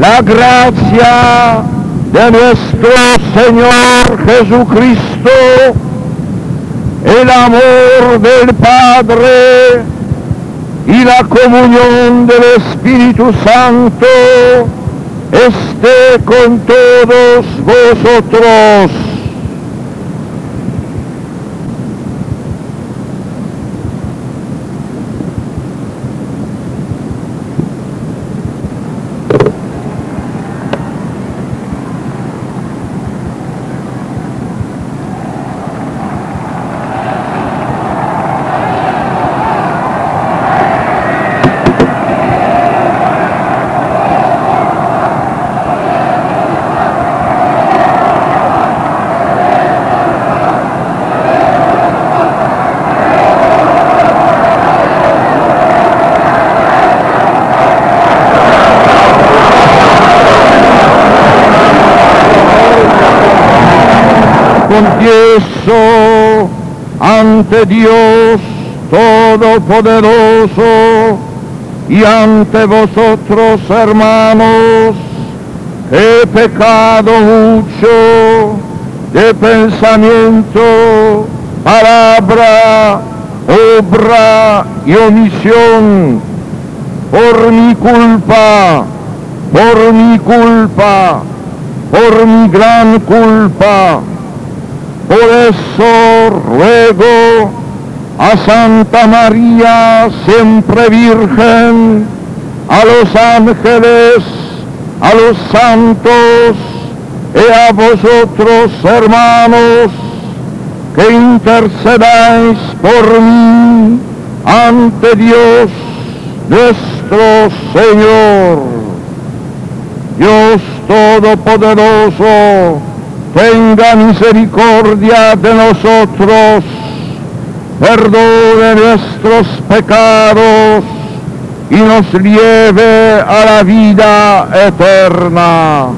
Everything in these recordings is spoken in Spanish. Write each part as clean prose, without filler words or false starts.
la gracia de nuestro Señor Jesucristo, el amor del Padre y la comunión del Espíritu Santo esté con todos vosotros. Confieso ante Dios Todopoderoso y ante vosotros, hermanos, que he pecado mucho de pensamiento, palabra, obra y omisión, por mi culpa, por mi gran culpa. Por eso ruego a Santa María, siempre Virgen, a los ángeles, a los santos y a vosotros, hermanos, que intercedáis por mí ante Dios nuestro Señor. Dios Todopoderoso, tenga misericordia de nosotros, perdone nuestros pecados y nos lleve a la vida eterna.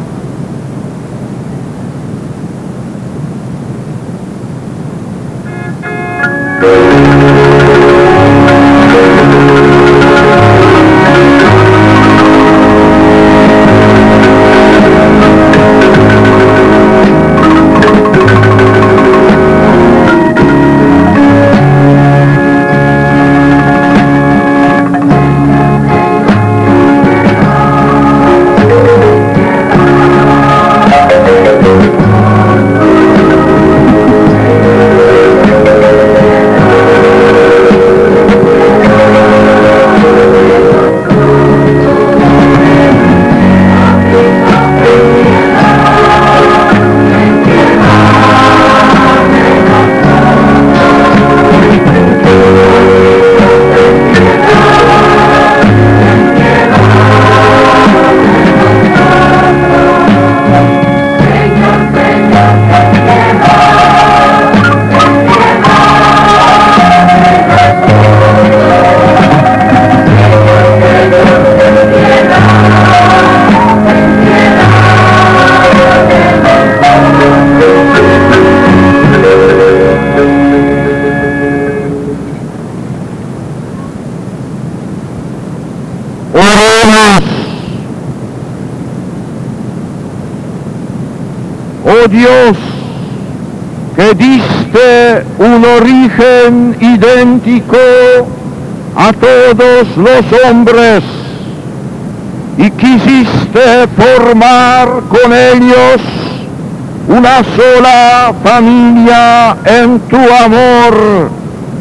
Oh Dios, que diste un origen idéntico a todos los hombres y quisiste formar con ellos una sola familia en tu amor,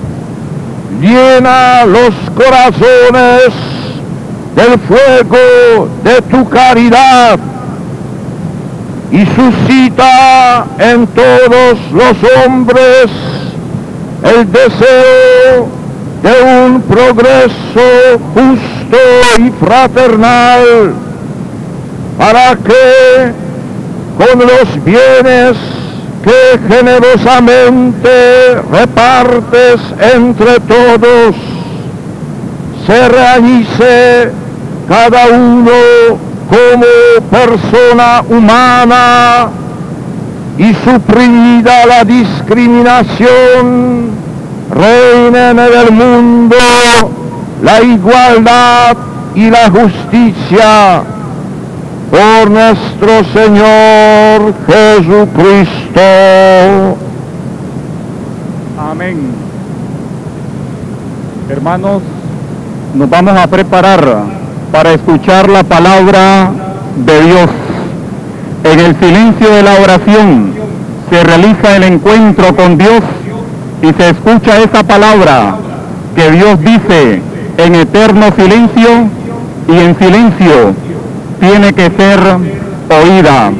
llena los corazones del fuego de tu caridad y suscita en todos los hombres el deseo de un progreso justo y fraternal, para que con los bienes que generosamente repartes entre todos, se realice cada uno como persona humana y suprimida la discriminación, reinen en el mundo la igualdad y la justicia. por nuestro Señor Jesucristo. Amén. Hermanos, nos vamos a preparar para escuchar la palabra de Dios. En el silencio de la oración se realiza el encuentro con Dios y se escucha esa palabra que Dios dice en eterno silencio, y en silencio tiene que ser oída.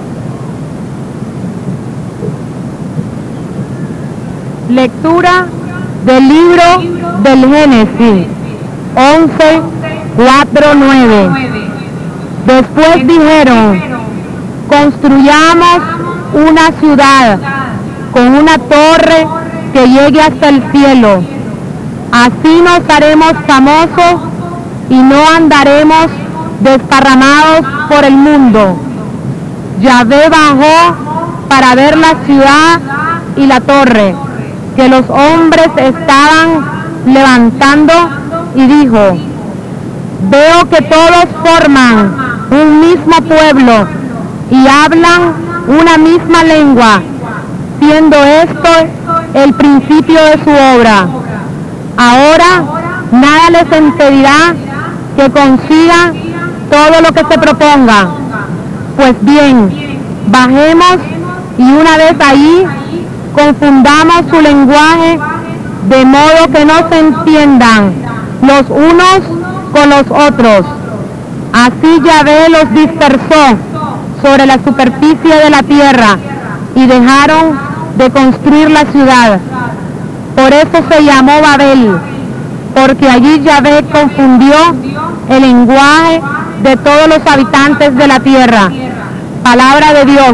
Lectura del libro del Génesis 11, 4, 9. Después dijeron: construyamos una ciudad con una torre que llegue hasta el cielo. Así nos haremos famosos y no andaremos desparramados por el mundo. Yahvé bajó para ver la ciudad y la torre que los hombres estaban levantando y dijo: veo que todos forman un mismo pueblo y hablan una misma lengua, siendo esto el principio de su obra. Ahora nada les impedirá que consigan todo lo que se proponga. Pues bien, bajemos y una vez ahí confundamos su lenguaje, de modo que no se entiendan los unos con los otros. Así Yahvé los dispersó sobre la superficie de la tierra y dejaron de construir la ciudad. Por eso se llamó Babel, porque allí Yahvé confundió el lenguaje de todos los habitantes de la tierra. Palabra de Dios.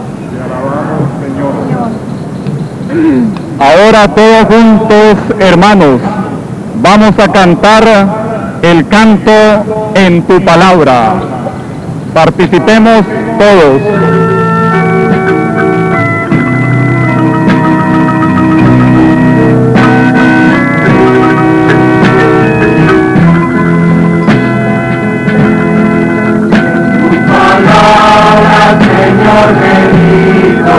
Ahora todos juntos, hermanos, vamos a cantar el canto en tu palabra. Participemos todos. Señor bendito,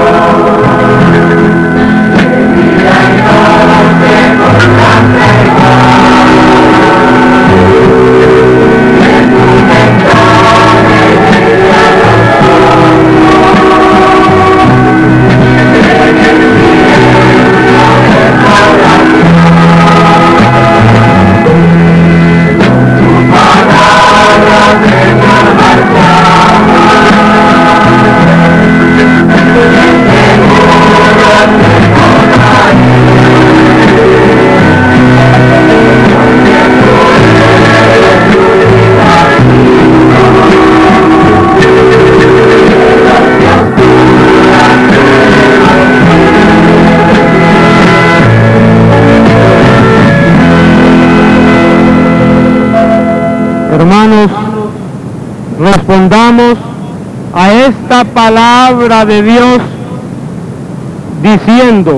Hermanos, respondamos a esta palabra de Dios diciendo: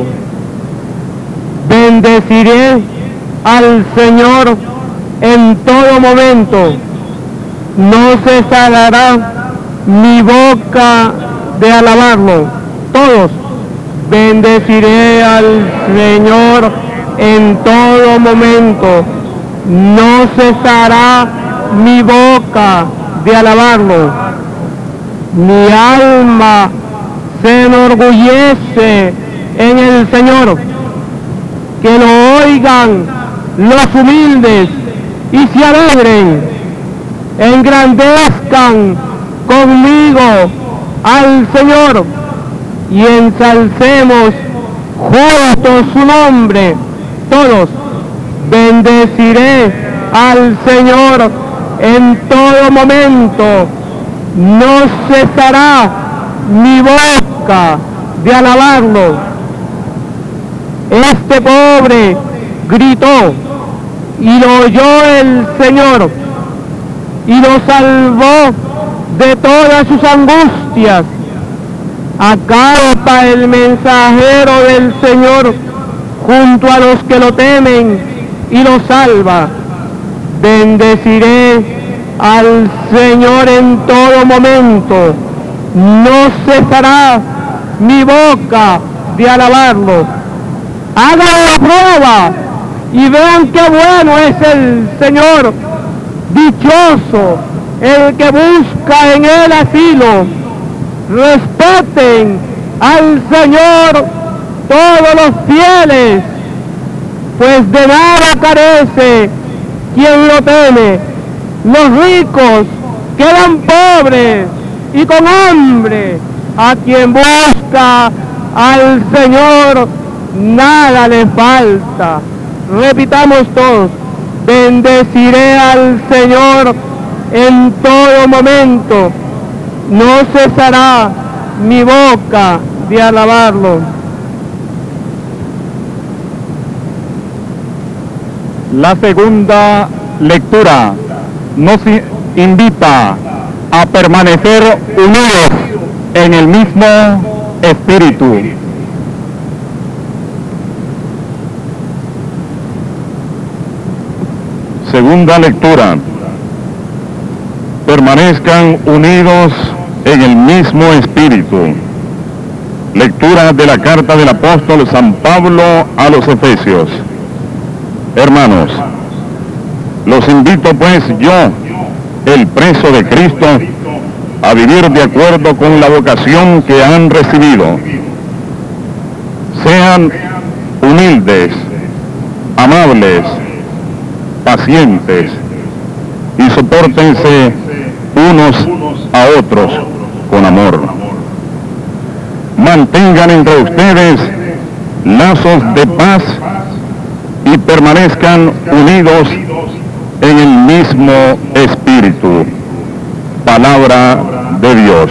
bendeciré al Señor en todo momento, no cesará mi boca de alabarlo. Todos, bendeciré al Señor en todo momento, no cesará mi boca de alabarlo. Mi alma se enorgullece en el Señor. Que lo oigan los humildes y se alegren, engrandezcan conmigo al Señor y ensalcemos juntos su nombre. Todos, bendeciré al Señor en todo momento, no cesará mi boca de alabarlo. Este pobre gritó y lo oyó el Señor y lo salvó de todas sus angustias. Acampa el mensajero del Señor junto a los que lo temen y lo salva. Bendeciré al Señor en todo momento. No cesará mi boca de alabarlo. Hagan la prueba y vean qué bueno es el Señor. Dichoso el que busca en él asilo. Respeten al Señor todos los fieles, pues de nada carece quien lo teme. Los ricos quedan pobres y con hambre. A quien busca al Señor nada le falta. Repitamos todos: bendeciré al Señor en todo momento. No cesará mi boca de alabarlo. La segunda lectura nos invita a permanecer unidos en el mismo espíritu. Segunda lectura. Permanezcan unidos en el mismo espíritu. Lectura de la carta del apóstol San Pablo a los Efesios. Hermanos, los invito pues yo, el preso de Cristo, a vivir de acuerdo con la vocación que han recibido. Sean humildes, amables, pacientes y sopórtense unos a otros con amor. Mantengan entre ustedes lazos de paz y permanezcan unidos en el mismo espíritu. Palabra de Dios.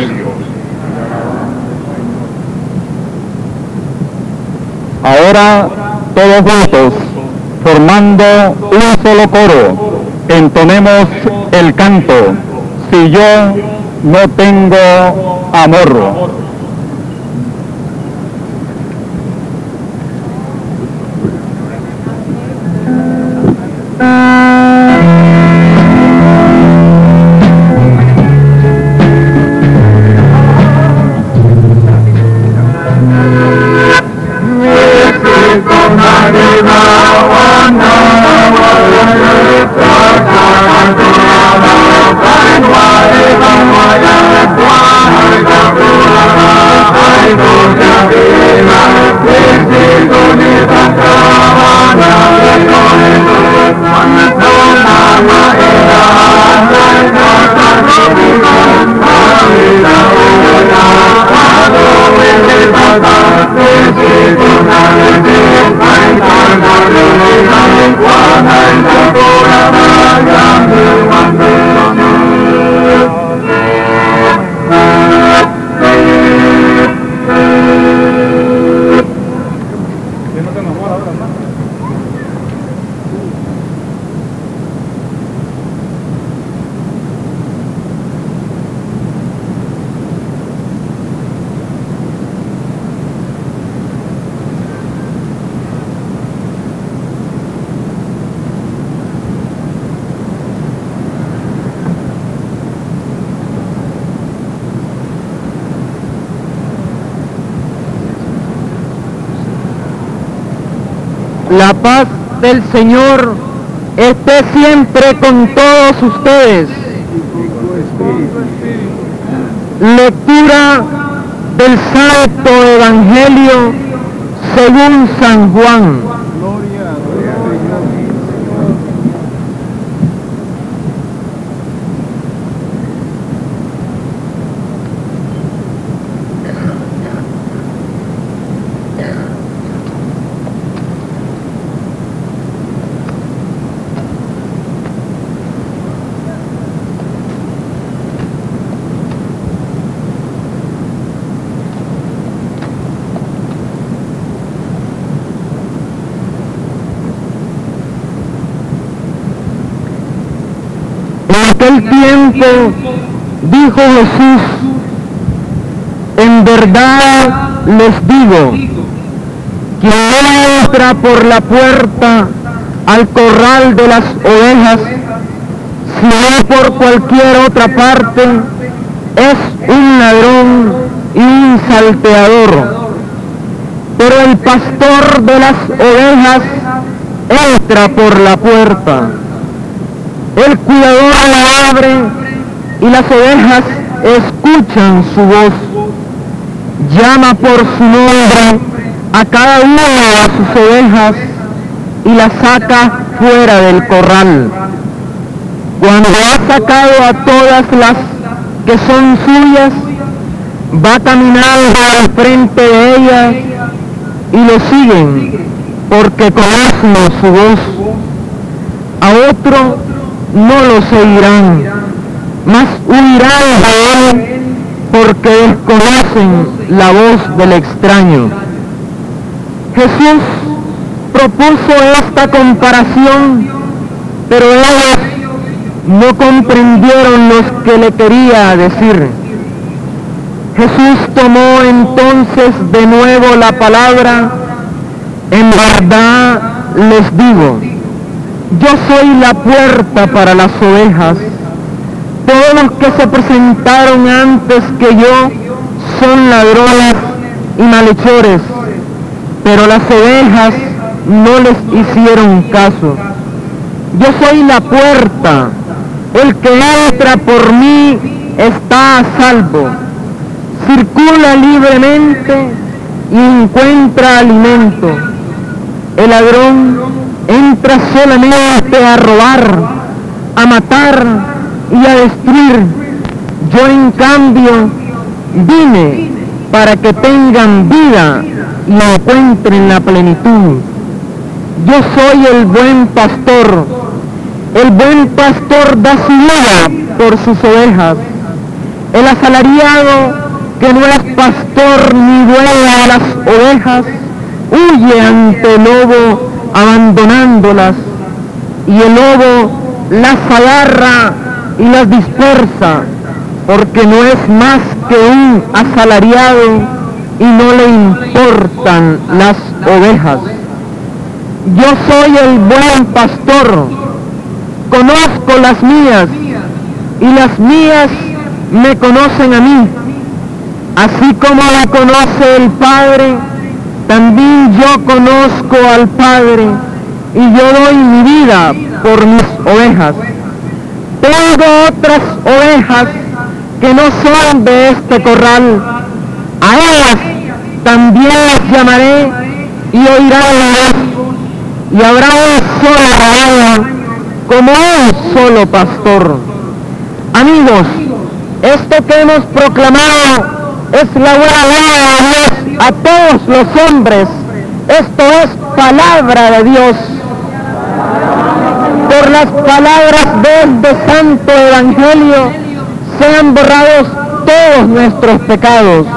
Ahora todos juntos, formando un solo coro, entonemos el canto: si yo no tengo amor. La paz del Señor esté siempre con todos ustedes. Lectura del Santo Evangelio según San Juan. En aquel tiempo dijo Jesús: en verdad les digo, quien no entra por la puerta al corral de las ovejas, si no por cualquier otra parte, es un ladrón y un salteador. Pero el pastor de las ovejas entra por la puerta. El cuidador la abre y las ovejas escuchan su voz. Llama por su nombre a cada una de sus ovejas y las saca fuera del corral. Cuando ha sacado a todas las que son suyas, va caminando al frente de ellas y lo siguen porque conocen su voz. A otro no lo seguirán, mas huirán de él porque desconocen la voz del extraño. Jesús propuso esta comparación, pero ellos no comprendieron lo que le quería decir. Jesús tomó entonces de nuevo la palabra: en verdad les digo, yo soy la puerta para las ovejas. Todos los que se presentaron antes que yo son ladrones y malhechores, pero las ovejas no les hicieron caso. Yo soy la puerta. El que entra por mí está a salvo. Circula libremente y encuentra alimento. El ladrón entra solamente a robar, a matar y a destruir. Yo en cambio vine para que tengan vida y encuentren la plenitud. Yo soy el buen pastor. El buen pastor da su vida por sus ovejas. El asalariado, que no es pastor ni dueño de las ovejas, huye ante el lobo abandonándolas, y el lobo las agarra y las dispersa, porque no es más que un asalariado y no le importan las ovejas. Yo soy el buen pastor. Conozco las mías y las mías me conocen a mí. Así como me conoce el Padre, también yo conozco al Padre y yo doy mi vida por mis ovejas. Tengo otras ovejas que no son de este corral. A ellas también las llamaré y oirán la voz, y habrá un solo rebaño, como un solo pastor. Amigos, esto que hemos proclamado es la buena nueva de Dios a todos los hombres. Esto es palabra de Dios. Por las palabras de este santo evangelio sean borrados todos nuestros pecados.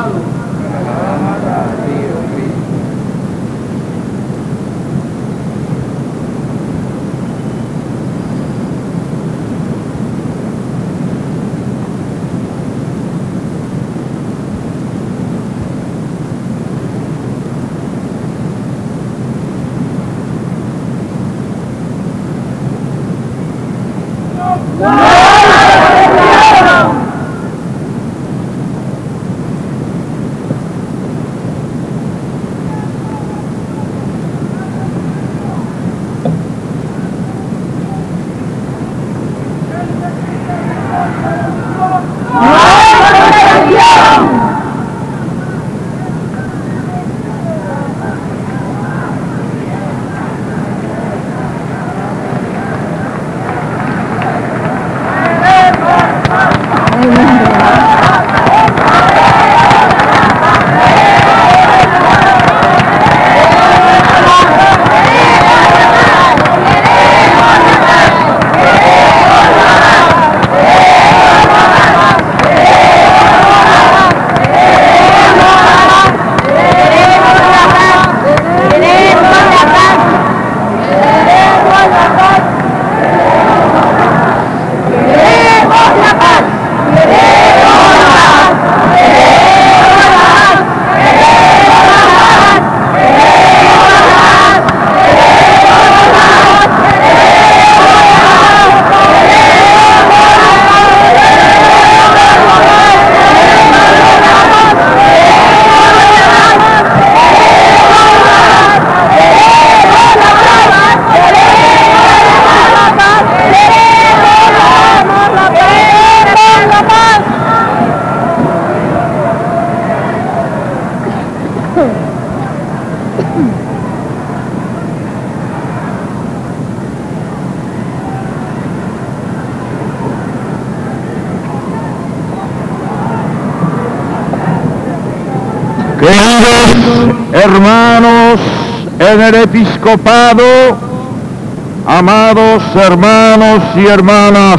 hermanos en el episcopado, amados hermanos y hermanas,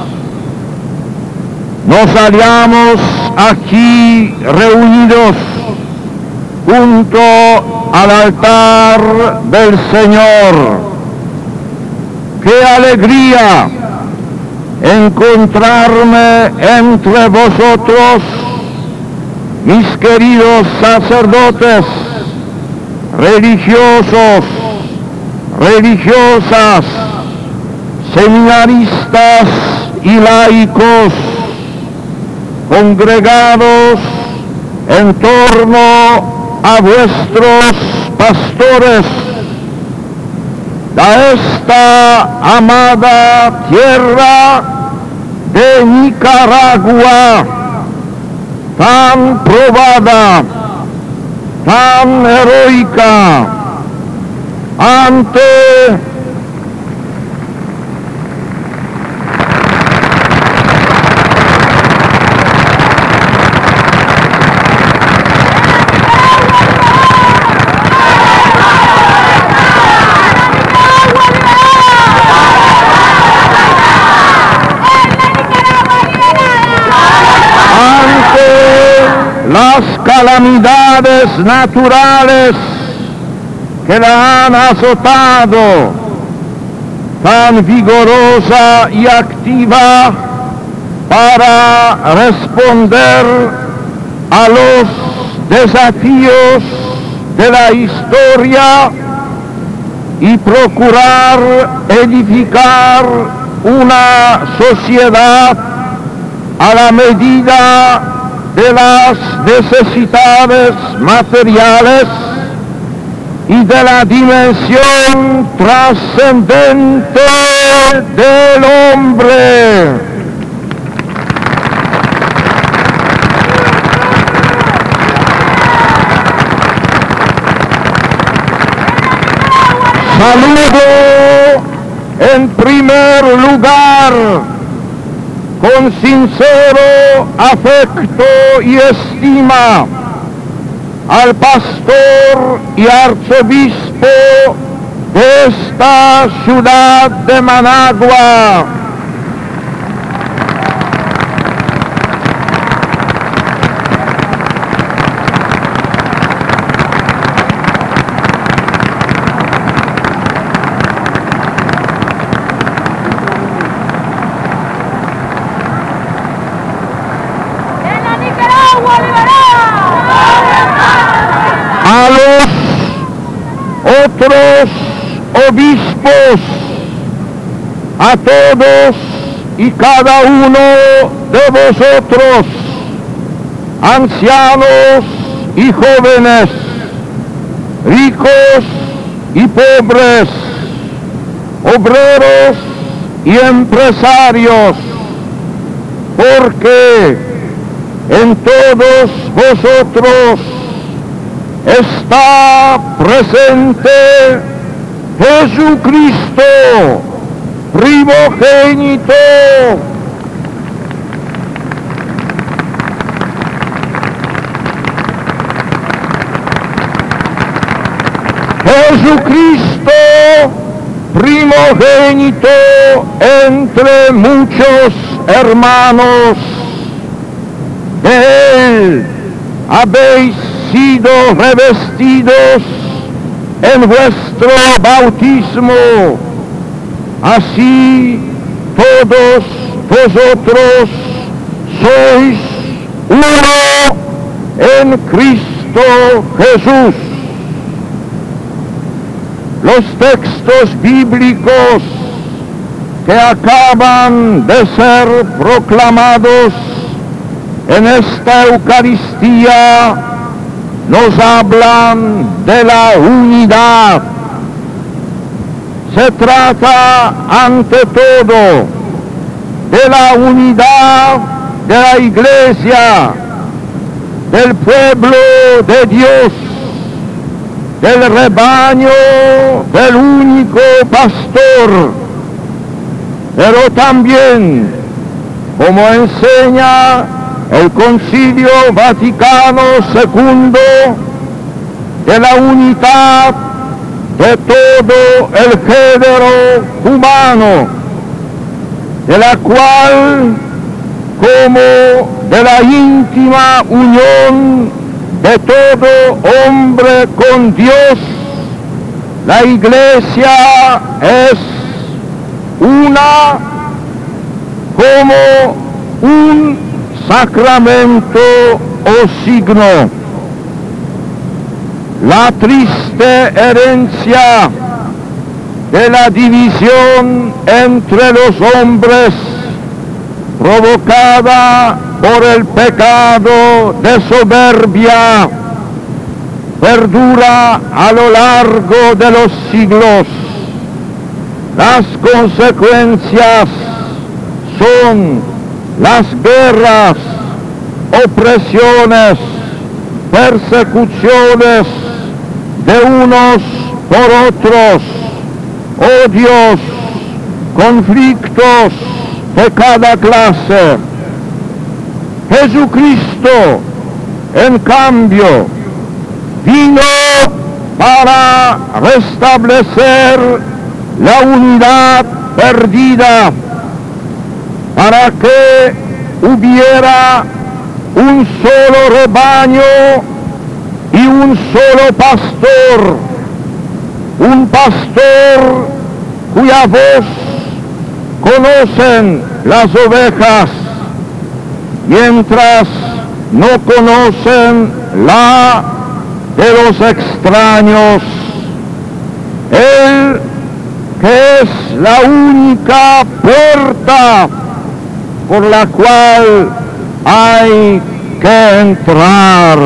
nos hallamos aquí reunidos junto al altar del Señor. ¡Qué alegría encontrarme entre vosotros, mis queridos sacerdotes, religiosos, religiosas, seminaristas y laicos, congregados en torno a vuestros pastores de esta amada tierra de Nicaragua, tan probada, tan heroica, ante las calamidades naturales que la han azotado, tan vigorosa y activa para responder a los desafíos de la historia y procurar edificar una sociedad a la medida de las necesidades materiales y de la dimensión trascendente del hombre. Saludo en primer lugar con sincero afecto y estima al pastor y arzobispo de esta ciudad de Managua, a los otros obispos, a todos y cada uno de vosotros, ancianos y jóvenes, ricos y pobres, obreros y empresarios, porque en todos vosotros está presente Jesucristo, primogénito. Jesucristo, primogénito entre muchos hermanos. De él habéis sido revestidos en vuestro bautismo. Así todos vosotros sois uno en Cristo Jesús. Los textos bíblicos que acaban de ser proclamados en esta Eucaristía nos hablan de la unidad. Se trata ante todo de la unidad de la Iglesia, del pueblo de Dios, del rebaño del único pastor, pero también, como enseña el Concilio Vaticano II, de la unidad de todo el género humano, de la cual, como de la íntima unión de todo hombre con Dios, la Iglesia es una como un sacramento o signo. La triste herencia de la división entre los hombres, provocada por el pecado de soberbia, perdura a lo largo de los siglos. Las consecuencias son las guerras, opresiones, persecuciones de unos por otros, odios, conflictos de cada clase. Jesucristo, en cambio, vino para restablecer la unidad perdida, para que hubiera un solo rebaño y un solo pastor, un pastor cuya voz conocen las ovejas, mientras no conocen la de los extraños. Él, que es la única puerta por la cual hay que entrar.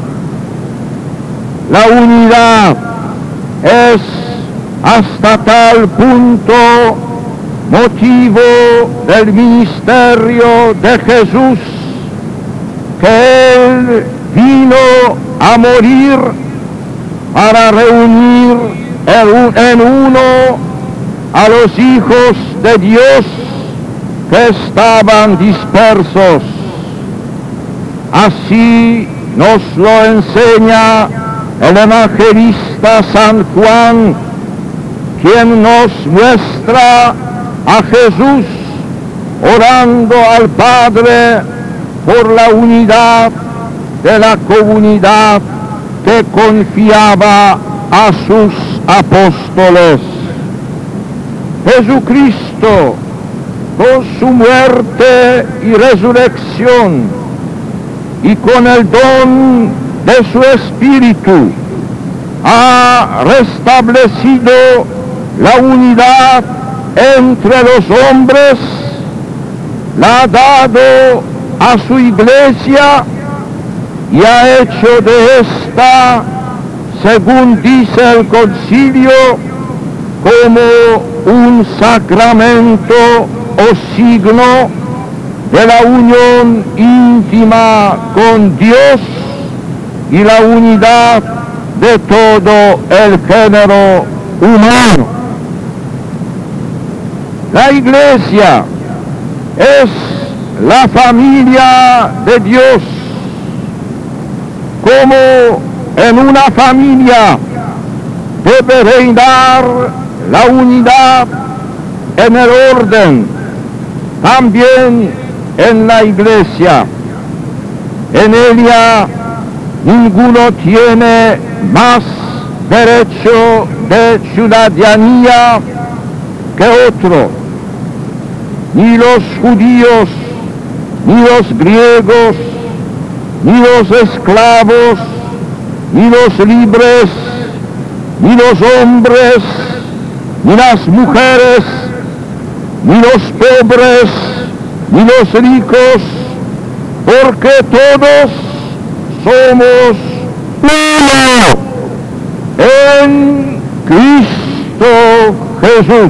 La unidad es hasta tal punto motivo del ministerio de Jesús, que Él vino a morir para reunir en uno a los hijos de Dios que estaban dispersos. Así nos lo enseña el evangelista San Juan, quien nos muestra a Jesús orando al Padre por la unidad de la comunidad que confiaba a sus apóstoles. Jesucristo, con su muerte y resurrección y con el don de su Espíritu, ha restablecido la unidad entre los hombres, la ha dado a su Iglesia y ha hecho de esta, según dice el concilio, como un sacramento o signo de la unión íntima con Dios y la unidad de todo el género humano. La Iglesia es la familia de Dios. Como en una familia debe reinar la unidad en el orden, también en la Iglesia. En ella ninguno tiene más derecho de ciudadanía que otro, ni los judíos, ni los griegos, ni los esclavos, ni los libres, ni los hombres, ni las mujeres, ni los pobres, ni los ricos, porque todos somos uno en Cristo Jesús.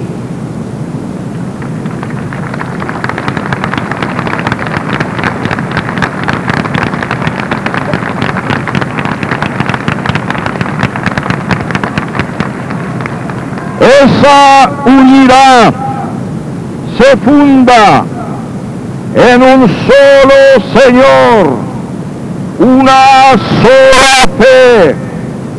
Esa unidad se funda en un solo Señor, una sola fe,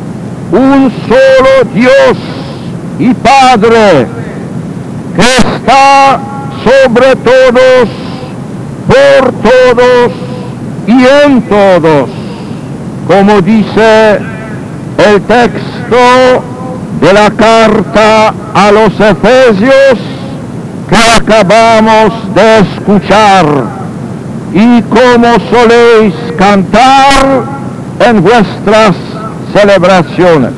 un solo Dios y Padre, que está sobre todos, por todos y en todos, como dice el texto de la carta a los Efesios que acabamos de escuchar y como soléis cantar en vuestras celebraciones.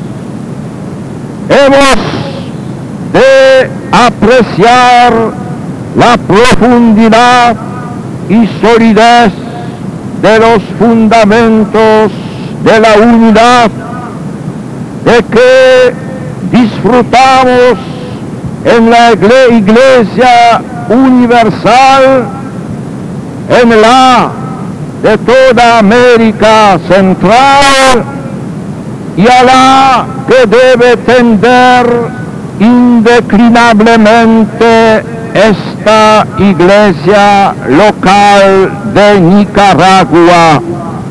Hemos de apreciar la profundidad y solidez de los fundamentos de la unidad de que disfrutamos en la Iglesia universal, en la de toda América Central y a la que debe tender indeclinablemente esta Iglesia local de Nicaragua.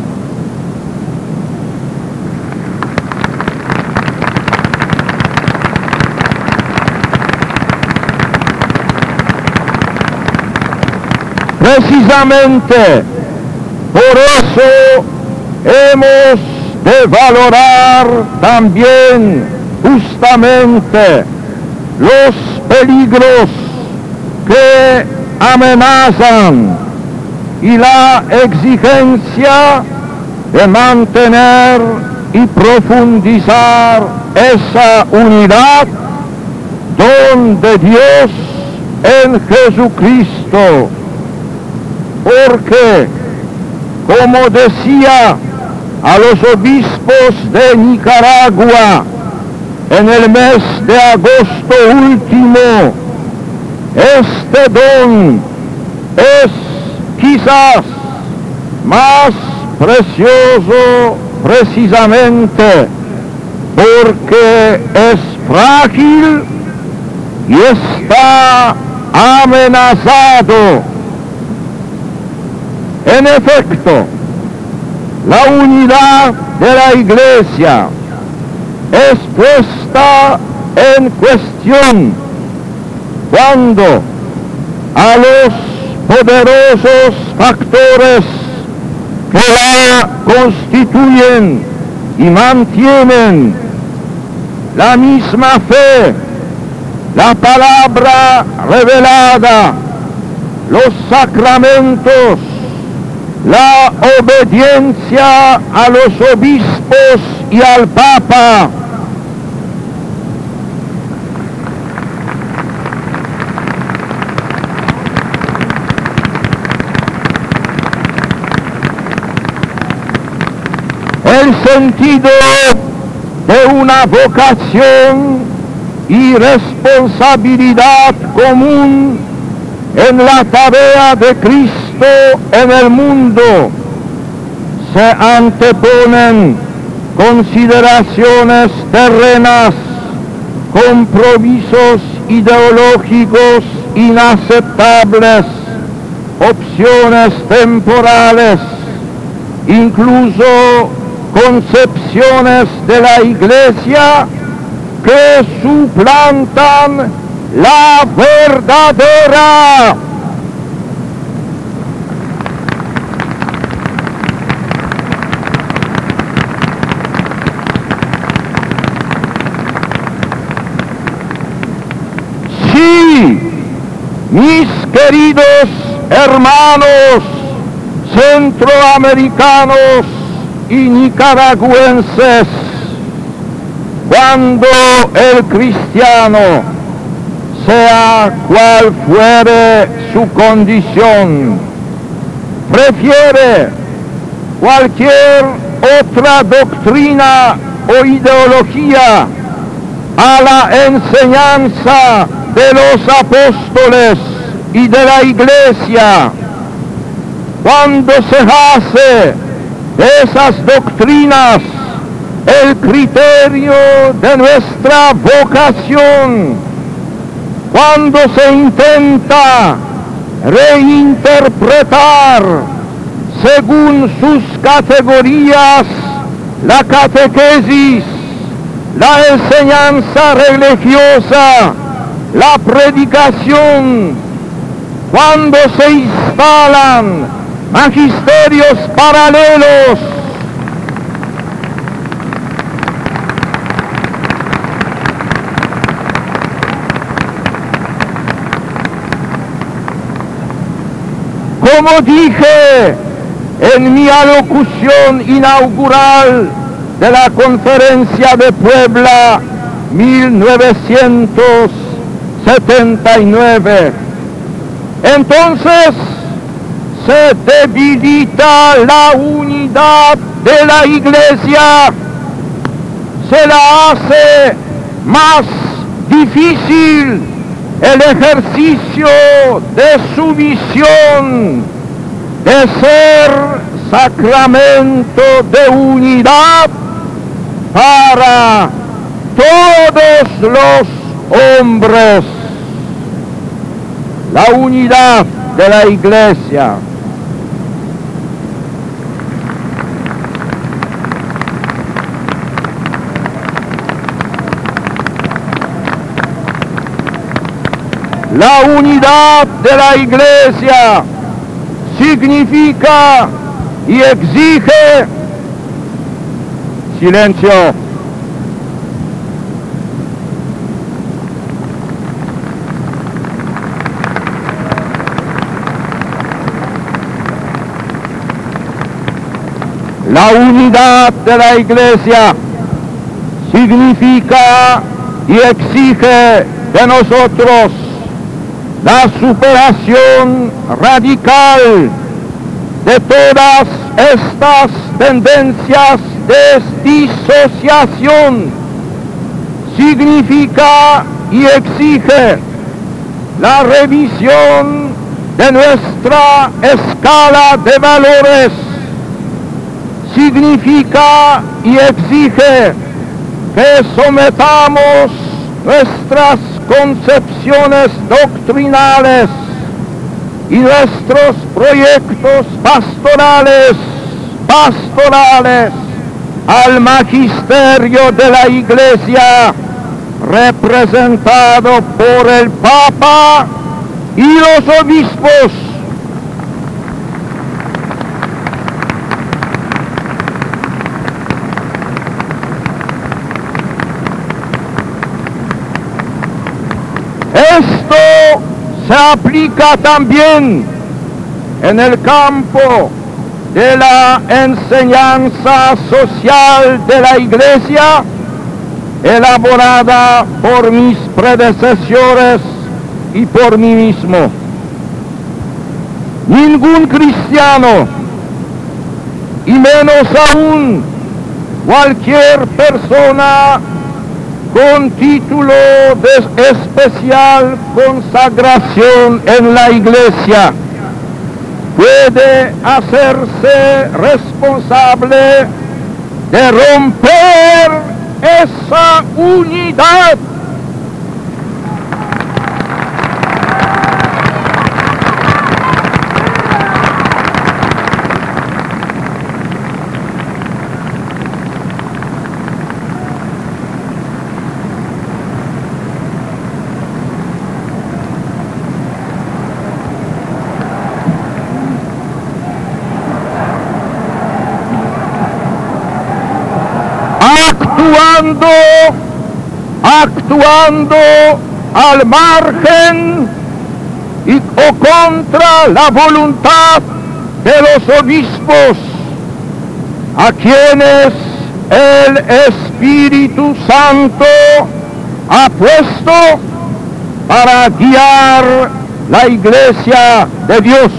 Precisamente por eso hemos de valorar también justamente los peligros que amenazan y la exigencia de mantener y profundizar esa unidad don de Dios en Jesucristo. Porque, como decía a los obispos de Nicaragua en el mes de agosto último, este don es quizás más precioso precisamente porque es frágil y está amenazado. En efecto, la unidad de la Iglesia es puesta en cuestión cuando a los poderosos factores que la constituyen y mantienen, la misma fe, la palabra revelada, los sacramentos, la obediencia a los obispos y al Papa, el sentido de una vocación y responsabilidad común en la tarea de Cristo en el mundo, se anteponen consideraciones terrenas, compromisos ideológicos inaceptables, opciones temporales, incluso concepciones de la Iglesia que suplantan la verdadera. Sí, mis queridos hermanos centroamericanos y nicaragüenses, cuando el cristiano, sea cual fuere su condición, prefiere cualquier otra doctrina o ideología a la enseñanza de los apóstoles y de la Iglesia, cuando se hace de esas doctrinas el criterio de nuestra vocación, cuando se intenta reinterpretar según sus categorías la catequesis, la enseñanza religiosa, la predicación, cuando se instalan magisterios paralelos, como dije en mi alocución inaugural de la Conferencia de Puebla 1979, entonces se debilita la unidad de la Iglesia, se la hace más difícil el ejercicio de su misión de ser sacramento de unidad para todos los hombres. La unidad de la Iglesia. La unidad de la Iglesia significa y exige silencio. La unidad de la Iglesia significa y exige de nosotros la superación radical de todas estas tendencias de disociación. Significa y exige la revisión de nuestra escala de valores. Significa y exige que sometamos nuestras concepciones doctrinales y nuestros proyectos pastorales al magisterio de la Iglesia, representado por el Papa y los obispos. Esto se aplica también en el campo de la enseñanza social de la Iglesia, elaborada por mis predecesores y por mí mismo. Ningún cristiano, y menos aún cualquier persona con título de especial consagración en la Iglesia, puede hacerse responsable de romper esa unidad. Actuando al margen o contra la voluntad de los obispos, a quienes el Espíritu Santo ha puesto para guiar la Iglesia de Dios.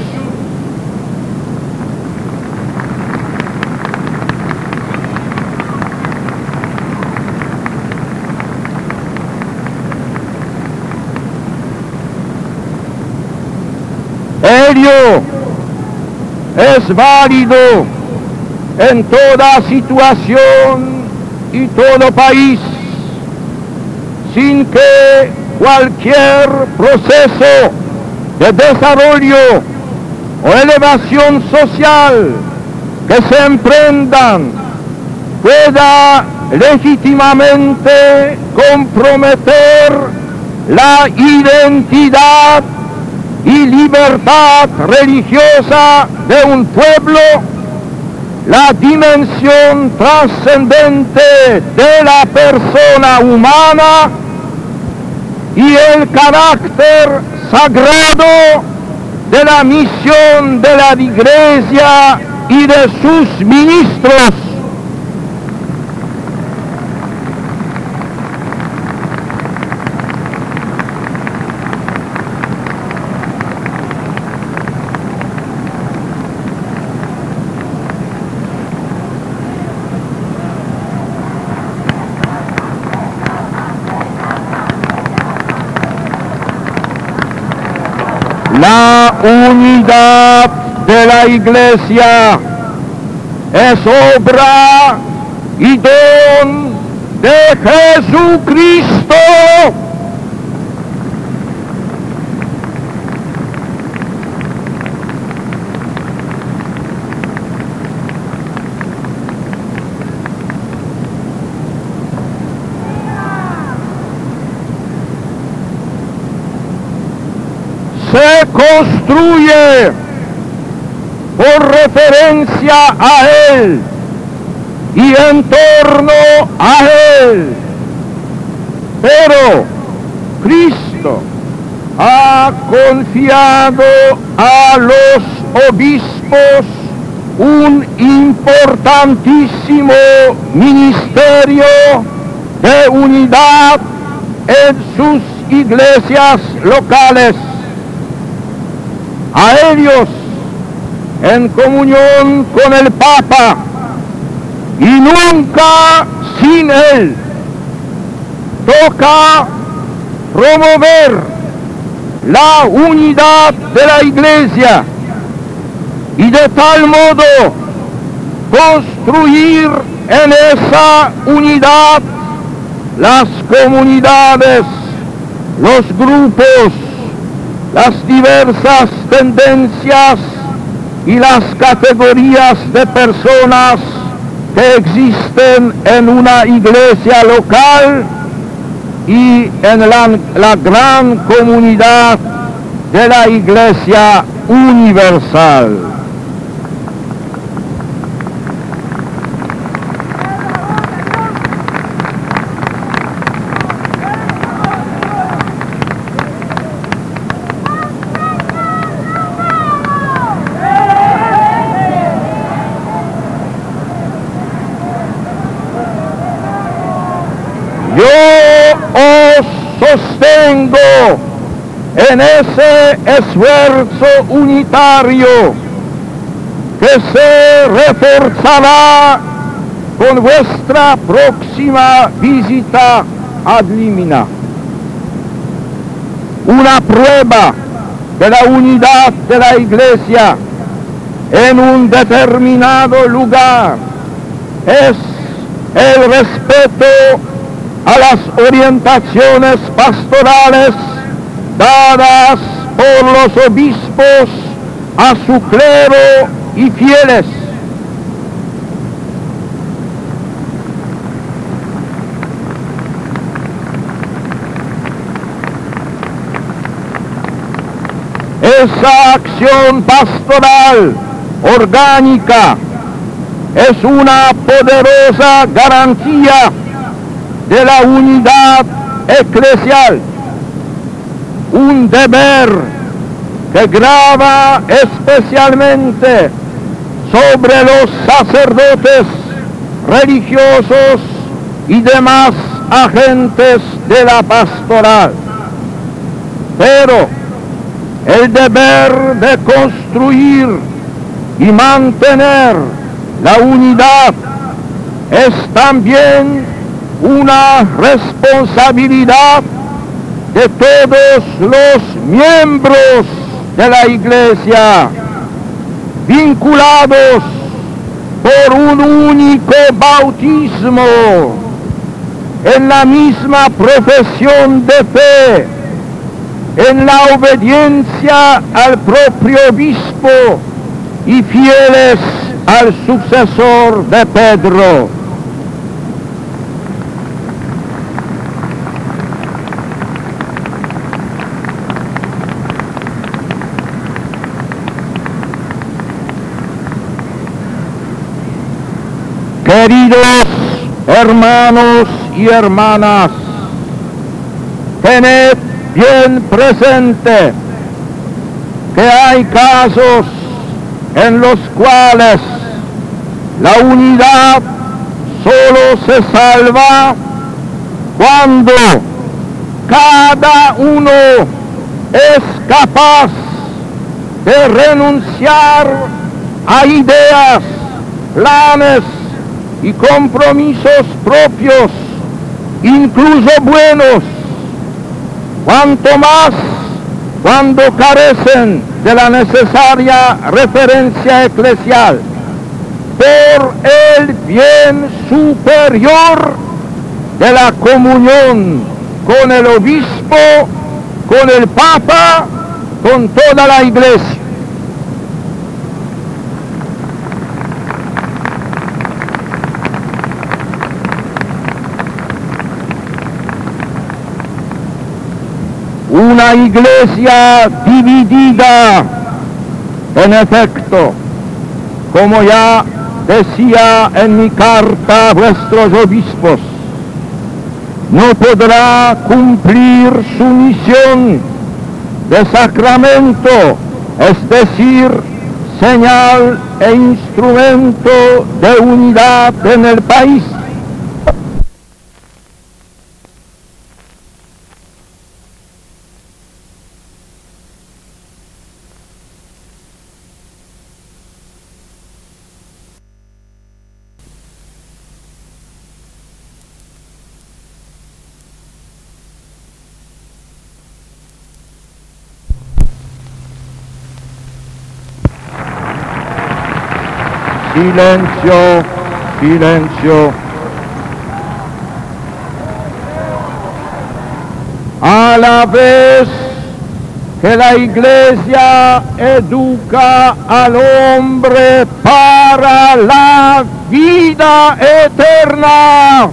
Ello es válido en toda situación y todo país, sin que cualquier proceso de desarrollo o elevación social que se emprendan pueda legítimamente comprometer la identidad y libertad religiosa de un pueblo, la dimensión trascendente de la persona humana y el carácter sagrado de la misión de la Iglesia y de sus ministros. La unidad de la Iglesia es obra y don de Jesucristo. Se construye por referencia a Él y en torno a Él. Pero Cristo ha confiado a los obispos un importantísimo ministerio de unidad en sus iglesias locales. A ellos, en comunión con el Papa, y nunca sin él, toca promover la unidad de la Iglesia y de tal modo construir en esa unidad las comunidades, los grupos, las diversas tendencias y las categorías de personas que existen en una iglesia local y en la gran comunidad de la Iglesia universal. Yo os sostengo en ese esfuerzo unitario que se reforzará con vuestra próxima visita ad limina. Una prueba de la unidad de la Iglesia en un determinado lugar es el respeto a las orientaciones pastorales dadas por los obispos a su clero y fieles. Esa acción pastoral orgánica es una poderosa garantía de la unidad eclesial, un deber que grava especialmente sobre los sacerdotes religiosos y demás agentes de la pastoral. Pero el deber de construir y mantener la unidad es también una responsabilidad de todos los miembros de la Iglesia, vinculados por un único bautismo en la misma profesión de fe, en la obediencia al propio obispo y fieles al sucesor de Pedro. Queridos hermanos y hermanas, tened bien presente que hay casos en los cuales la unidad solo se salva cuando cada uno es capaz de renunciar a ideas, planes y compromisos propios, incluso buenos, cuanto más cuando carecen de la necesaria referencia eclesial, por el bien superior de la comunión con el obispo, con el papa, con toda la iglesia. Una iglesia dividida, en efecto, como ya decía en mi carta a vuestros obispos, no podrá cumplir su misión de sacramento, es decir, señal e instrumento de unidad en el país. Silencio, silencio. A la vez que la Iglesia educa al hombre para la vida eterna,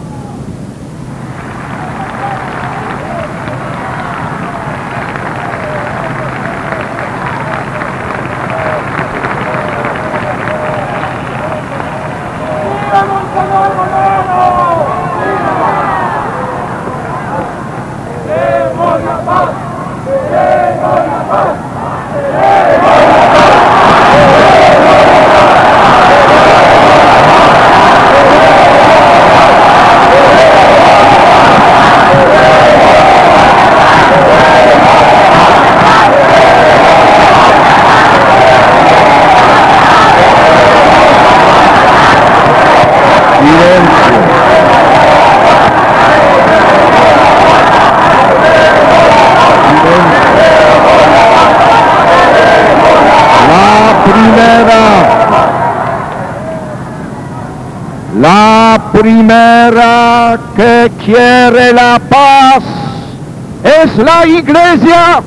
la primera que quiere la paz es la Iglesia.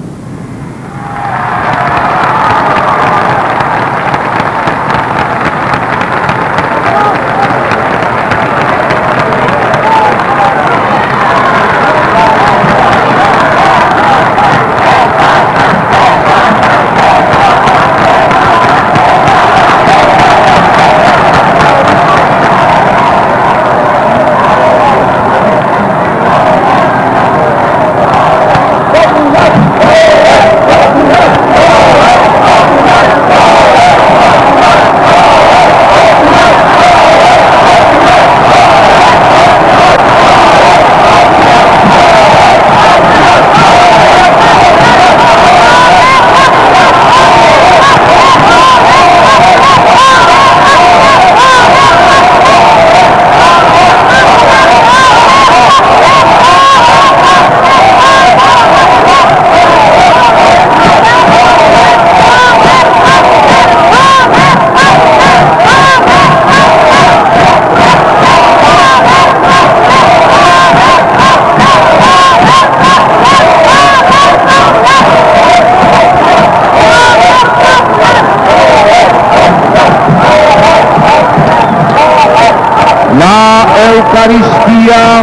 La Eucaristía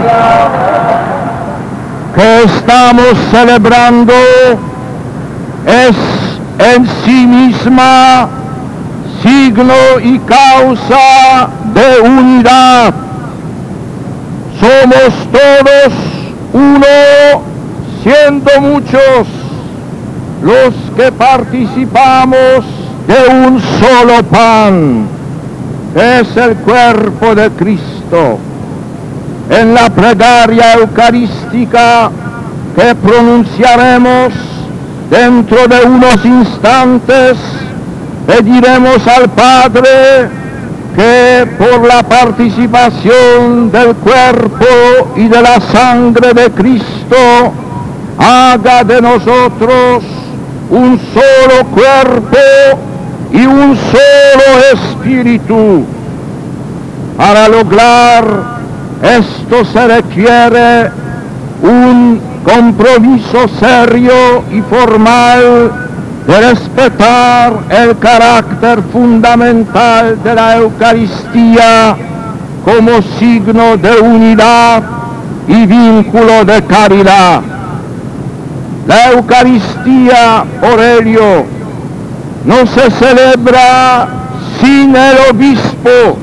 que estamos celebrando es en sí misma signo y causa de unidad. Somos todos uno, siendo muchos los que participamos de un solo pan, que es el cuerpo de Cristo. En la plegaria eucarística que pronunciaremos dentro de unos instantes, pediremos al Padre que por la participación del cuerpo y de la sangre de Cristo haga de nosotros un solo cuerpo y un solo espíritu. Para lograr esto se requiere un compromiso serio y formal de respetar el carácter fundamental de la Eucaristía como signo de unidad y vínculo de caridad. La Eucaristía, por ello, no se celebra sin el obispo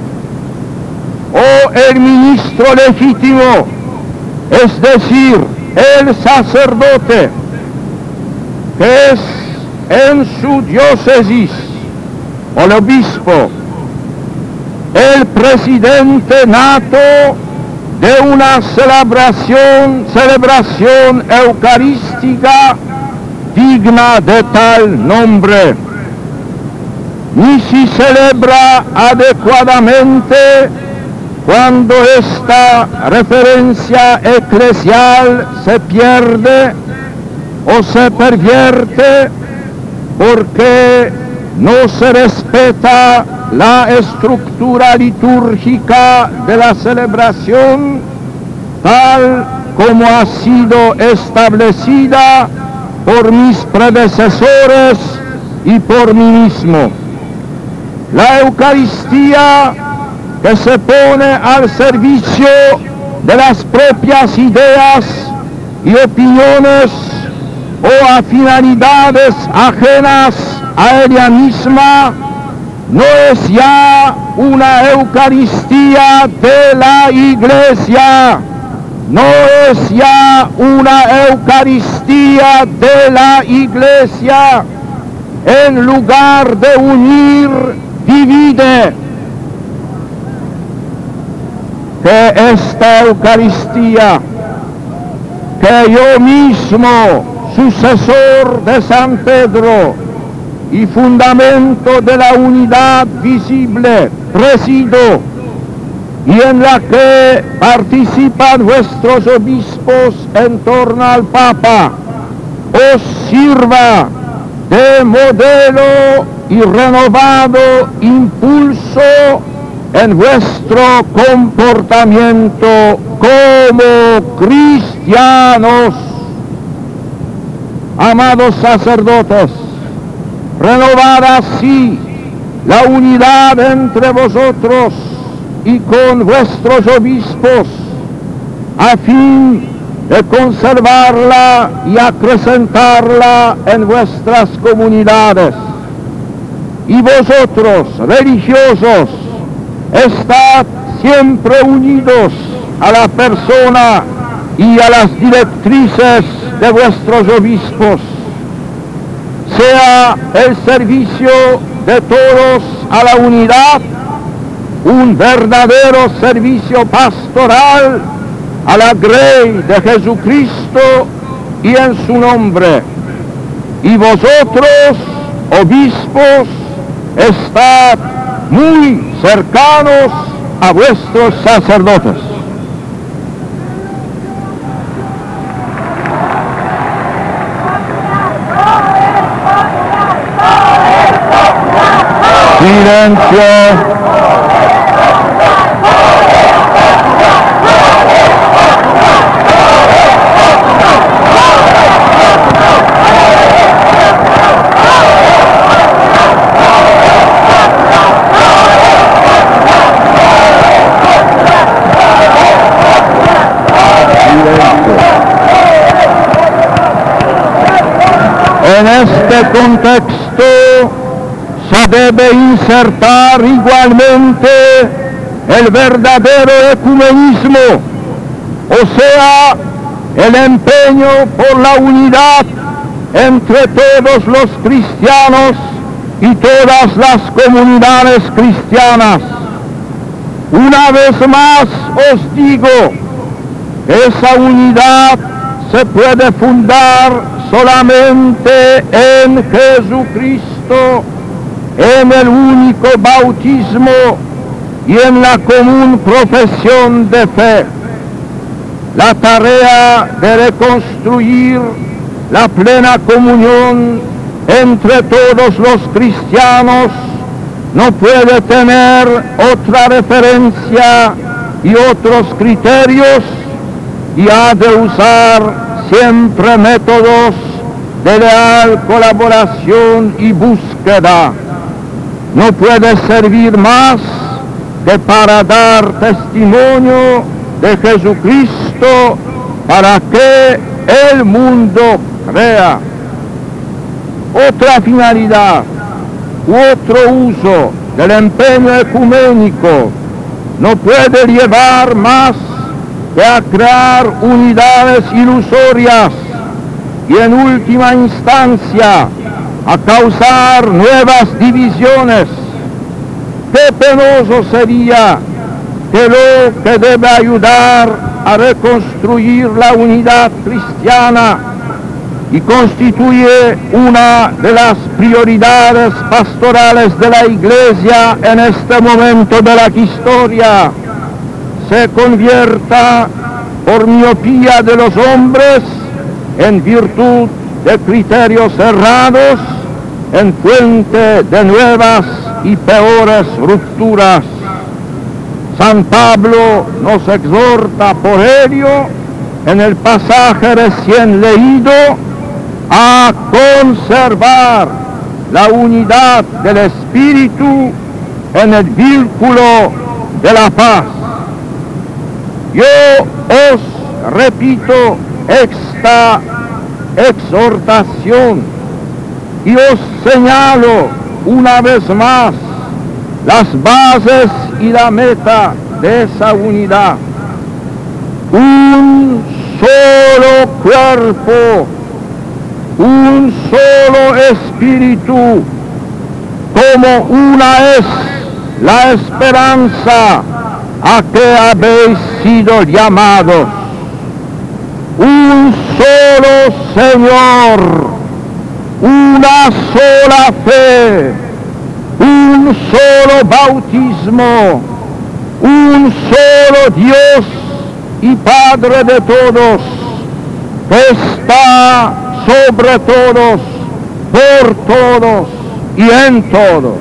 o el ministro legítimo, es decir, el sacerdote, que es en su diócesis, o el obispo, el presidente nato de una celebración eucarística digna de tal nombre. Ni si celebra adecuadamente cuando esta referencia eclesial se pierde o se pervierte porque no se respeta la estructura litúrgica de la celebración tal como ha sido establecida por mis predecesores y por mí mismo. La Eucaristía, que se pone al servicio de las propias ideas y opiniones o a finalidades ajenas a ella misma, no es ya una Eucaristía de la Iglesia, no es ya una Eucaristía de la Iglesia. En lugar de unir, divide. Que esta Eucaristía, que yo mismo, sucesor de San Pedro y fundamento de la unidad visible, presido, y en la que participan vuestros obispos en torno al Papa, os sirva de modelo y renovado impulso en vuestro comportamiento como cristianos. Amados sacerdotes, renovad así la unidad entre vosotros y con vuestros obispos, a fin de conservarla y acrecentarla en vuestras comunidades. Y vosotros, religiosos, estad siempre unidos a la persona y a las directrices de vuestros obispos. Sea el servicio de todos a la unidad un verdadero servicio pastoral a la grey de Jesucristo y en su nombre. Y vosotros, obispos, estad muy cercanos a vuestros sacerdotes. Silencio. En este contexto debe insertar igualmente el verdadero ecumenismo, o sea, el empeño por la unidad entre todos los cristianos y todas las comunidades cristianas. Una vez más os digo, esa unidad se puede fundar solamente en Jesucristo, en el único bautismo y en la común profesión de fe. La tarea de reconstruir la plena comunión entre todos los cristianos no puede tener otra referencia y otros criterios, y ha de usar siempre métodos de leal colaboración y búsqueda. No puede servir más que para dar testimonio de Jesucristo para que el mundo crea. Otra finalidad u otro uso del empeño ecuménico no puede llevar más que a crear unidades ilusorias y en última instancia a causar nuevas divisiones. Qué penoso sería que lo que debe ayudar a reconstruir la unidad cristiana y constituye una de las prioridades pastorales de la Iglesia en este momento de la historia, se convierta por miopía de los hombres, en virtud de criterios cerrados, en fuente de nuevas y peores rupturas. San Pablo nos exhorta por ello, en el pasaje recién leído, a conservar la unidad del Espíritu en el vínculo de la paz. Yo os repito esta exhortación y os señalo una vez más las bases y la meta de esa unidad. Un solo cuerpo, un solo espíritu, como una es la esperanza a que habéis sido llamados. Un solo Señor, una sola fe, un solo bautismo, un solo Dios y Padre de todos, que está sobre todos, por todos y en todos.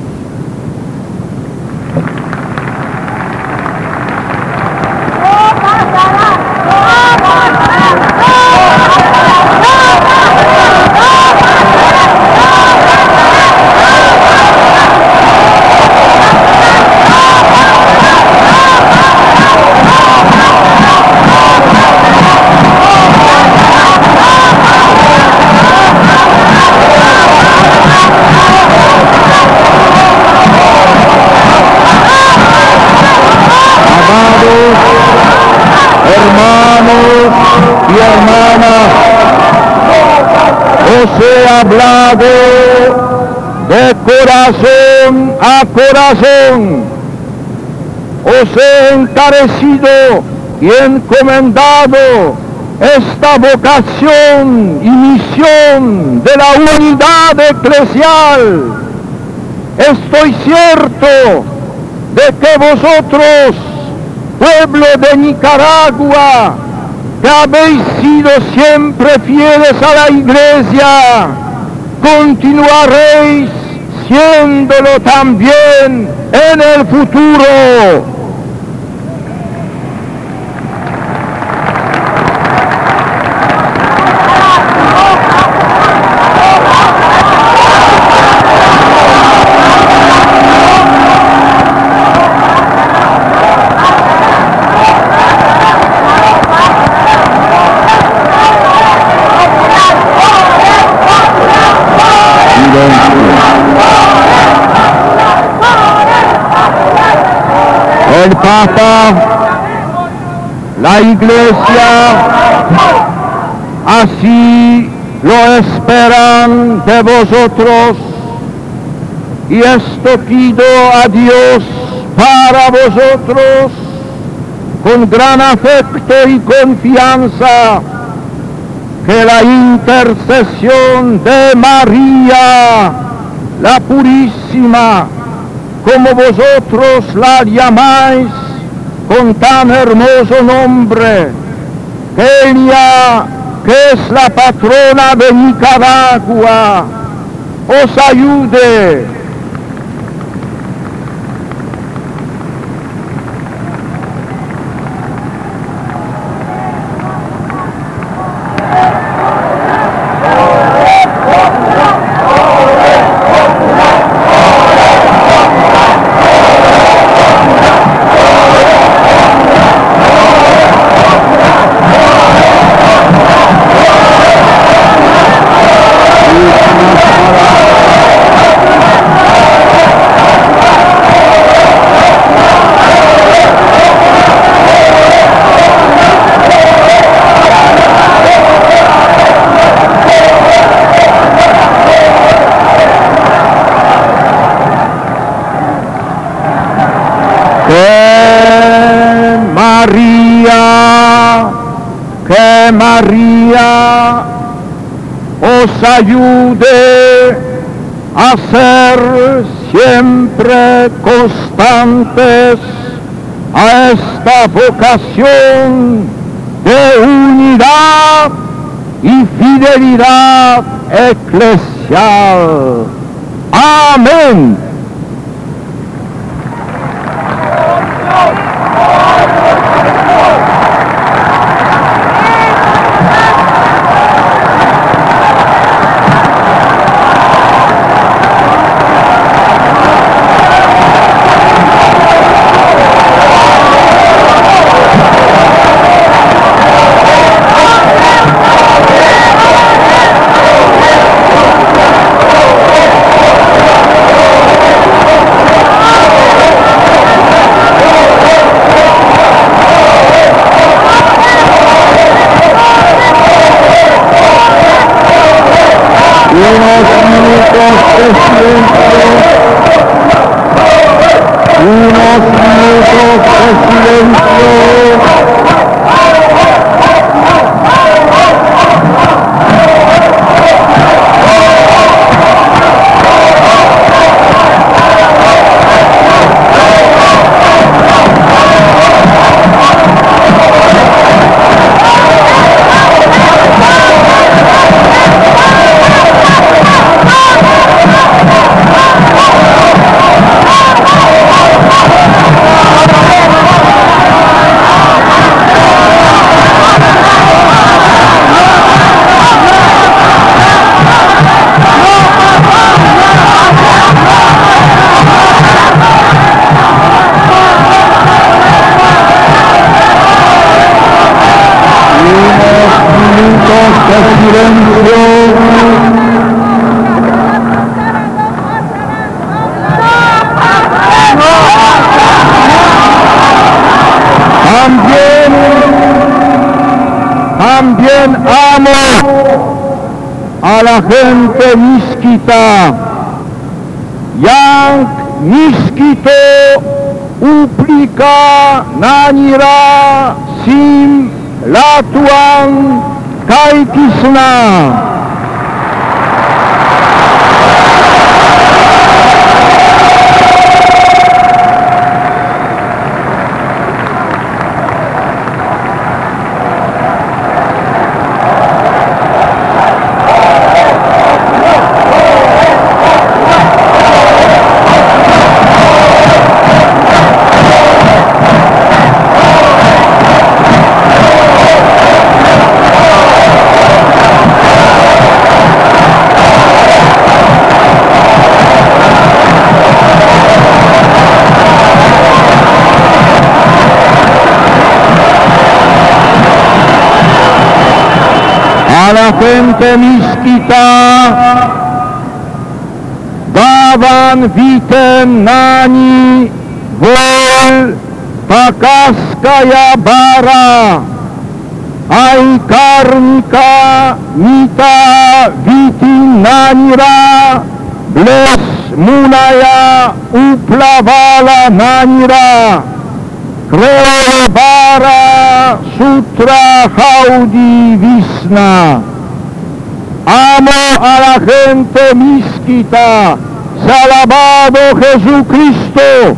Y hermanas, os he hablado de corazón a corazón, os he encarecido y encomendado esta vocación y misión de la unidad eclesial. Estoy cierto de que vosotros, pueblo de Nicaragua, que habéis sido siempre fieles a la Iglesia, continuaréis siéndolo también en el futuro. el Papa, la Iglesia, así lo esperan de vosotros, y esto pido a Dios para vosotros con gran afecto y confianza, que la intercesión de María, la Purísima, como vosotros la llamáis con tan hermoso nombre, que ella, que es la patrona de Nicaragua, os ayude. Que María os ayude a ser siempre constantes a esta vocación de unidad y fidelidad eclesial. Amén. También amo a la gente misquita. Yang miskito uplika nanira sim latuan kaikisna. A la gente misquita daban vitem nani vol Pakaskaya bara, Aikarnika Nita Vitinanira, Bles Munaya Uplavala Nanira, Creo bara Sutra Jaudi Visna. Amo a la gente misquita, alabado Jesucristo.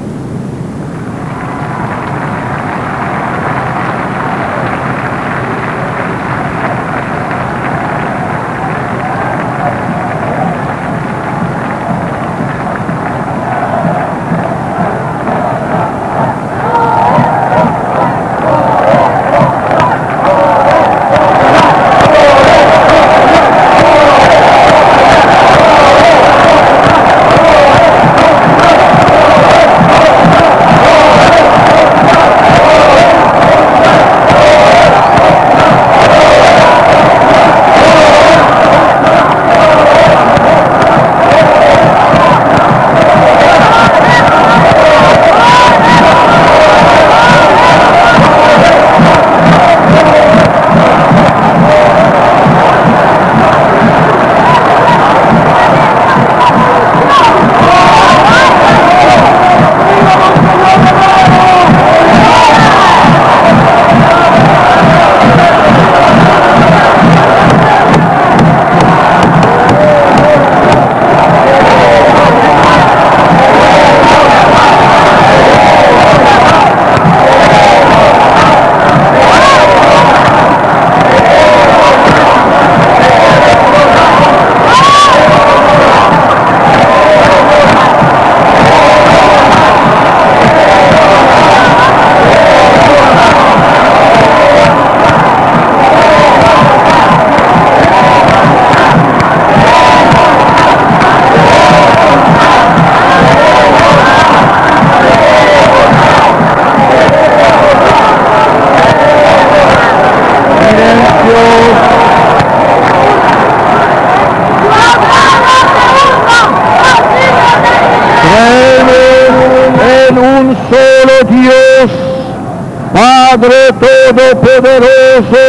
Padre Todopoderoso,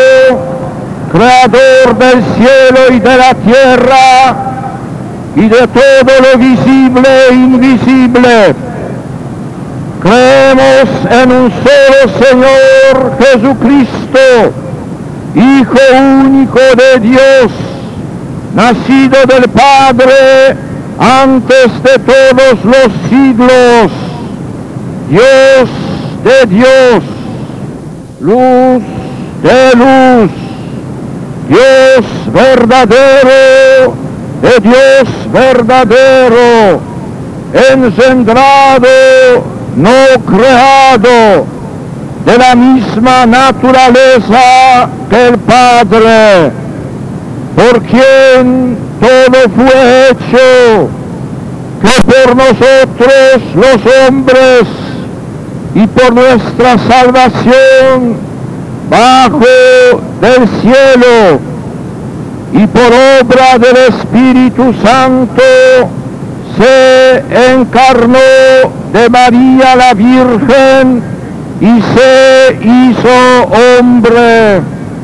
Creador del cielo y de la tierra, y de todo lo visible e invisible. Creemos en un solo Señor Jesucristo, Hijo único de Dios, nacido del Padre antes de todos los siglos, Dios de Dios, luz de luz, Dios verdadero de Dios verdadero, engendrado, no creado, de la misma naturaleza que el Padre, por quien todo fue hecho, que por nosotros los hombres y por nuestra salvación bajo del cielo y por obra del Espíritu Santo se encarnó de María la Virgen y se hizo hombre,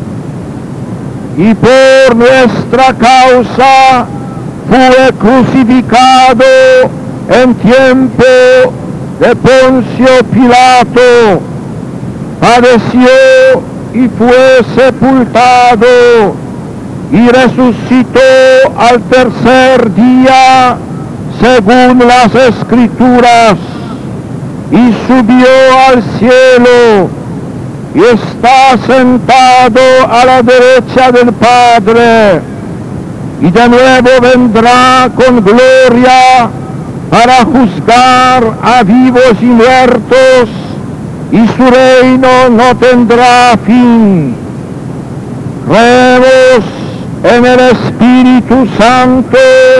y por nuestra causa fue crucificado en tiempo de Poncio Pilato, padeció y fue sepultado, y resucitó al tercer día, según las Escrituras, y subió al cielo, y está sentado a la derecha del Padre, y de nuevo vendrá con gloria para juzgar a vivos y muertos, y su reino no tendrá fin. Creemos en el Espíritu Santo,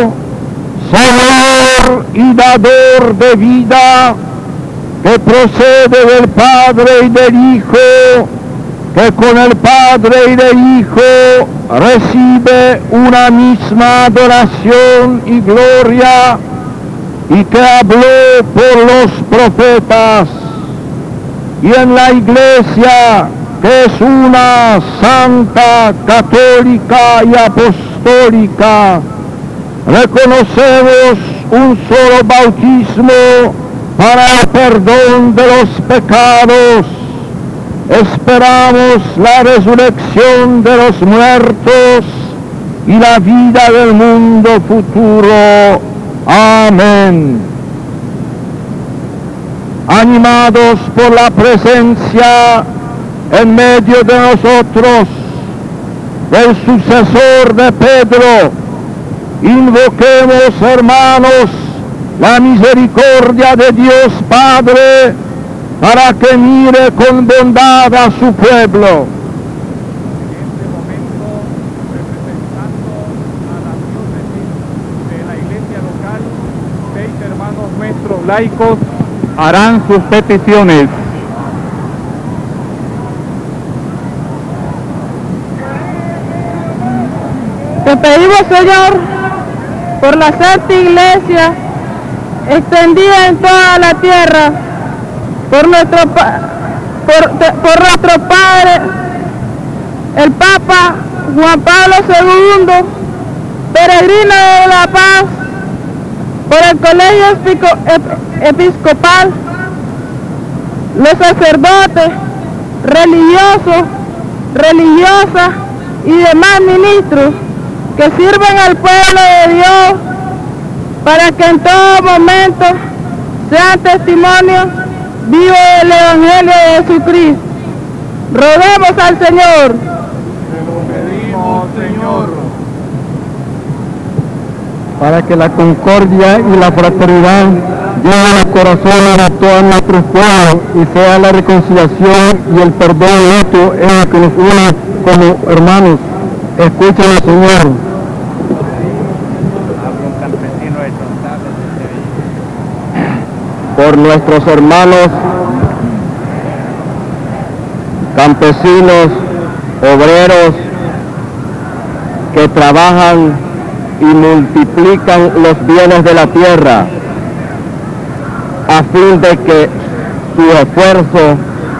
Señor y dador de vida, que procede del Padre y del Hijo, que con el Padre y del Hijo recibe una misma adoración y gloria, y que habló por los profetas. y en la Iglesia, que es una, santa, católica y apostólica, reconocemos un solo bautismo para el perdón de los pecados. Esperamos la resurrección de los muertos y la vida del mundo futuro. Amén. Animados por la presencia en medio de nosotros del sucesor de Pedro, invoquemos, hermanos, la misericordia de Dios Padre para que mire con bondad a su pueblo. En este momento, representando a la diócesis de la iglesia local, 6 hermanos nuestros laicos harán sus peticiones. Te pedimos, Señor, por la Santa Iglesia extendida en toda la tierra, por nuestro Padre, el Papa Juan Pablo II, peregrino de la paz, por el Colegio Episcopal, los sacerdotes, religiosos, religiosas y demás ministros que sirven al pueblo de Dios, para que en todo momento sean testimonios vivos del Evangelio de Jesucristo. Roguemos al Señor. Te lo pedimos, Señor. Para que la concordia y la fraternidad lleguen los corazones de todos nuestros pueblos y sea la reconciliación y el perdón mutuo en el que nos une como hermanos. Escúchanos, Señor. Por nuestros hermanos campesinos, obreros que trabajan y multiplican los bienes de la tierra, a fin de que su esfuerzo,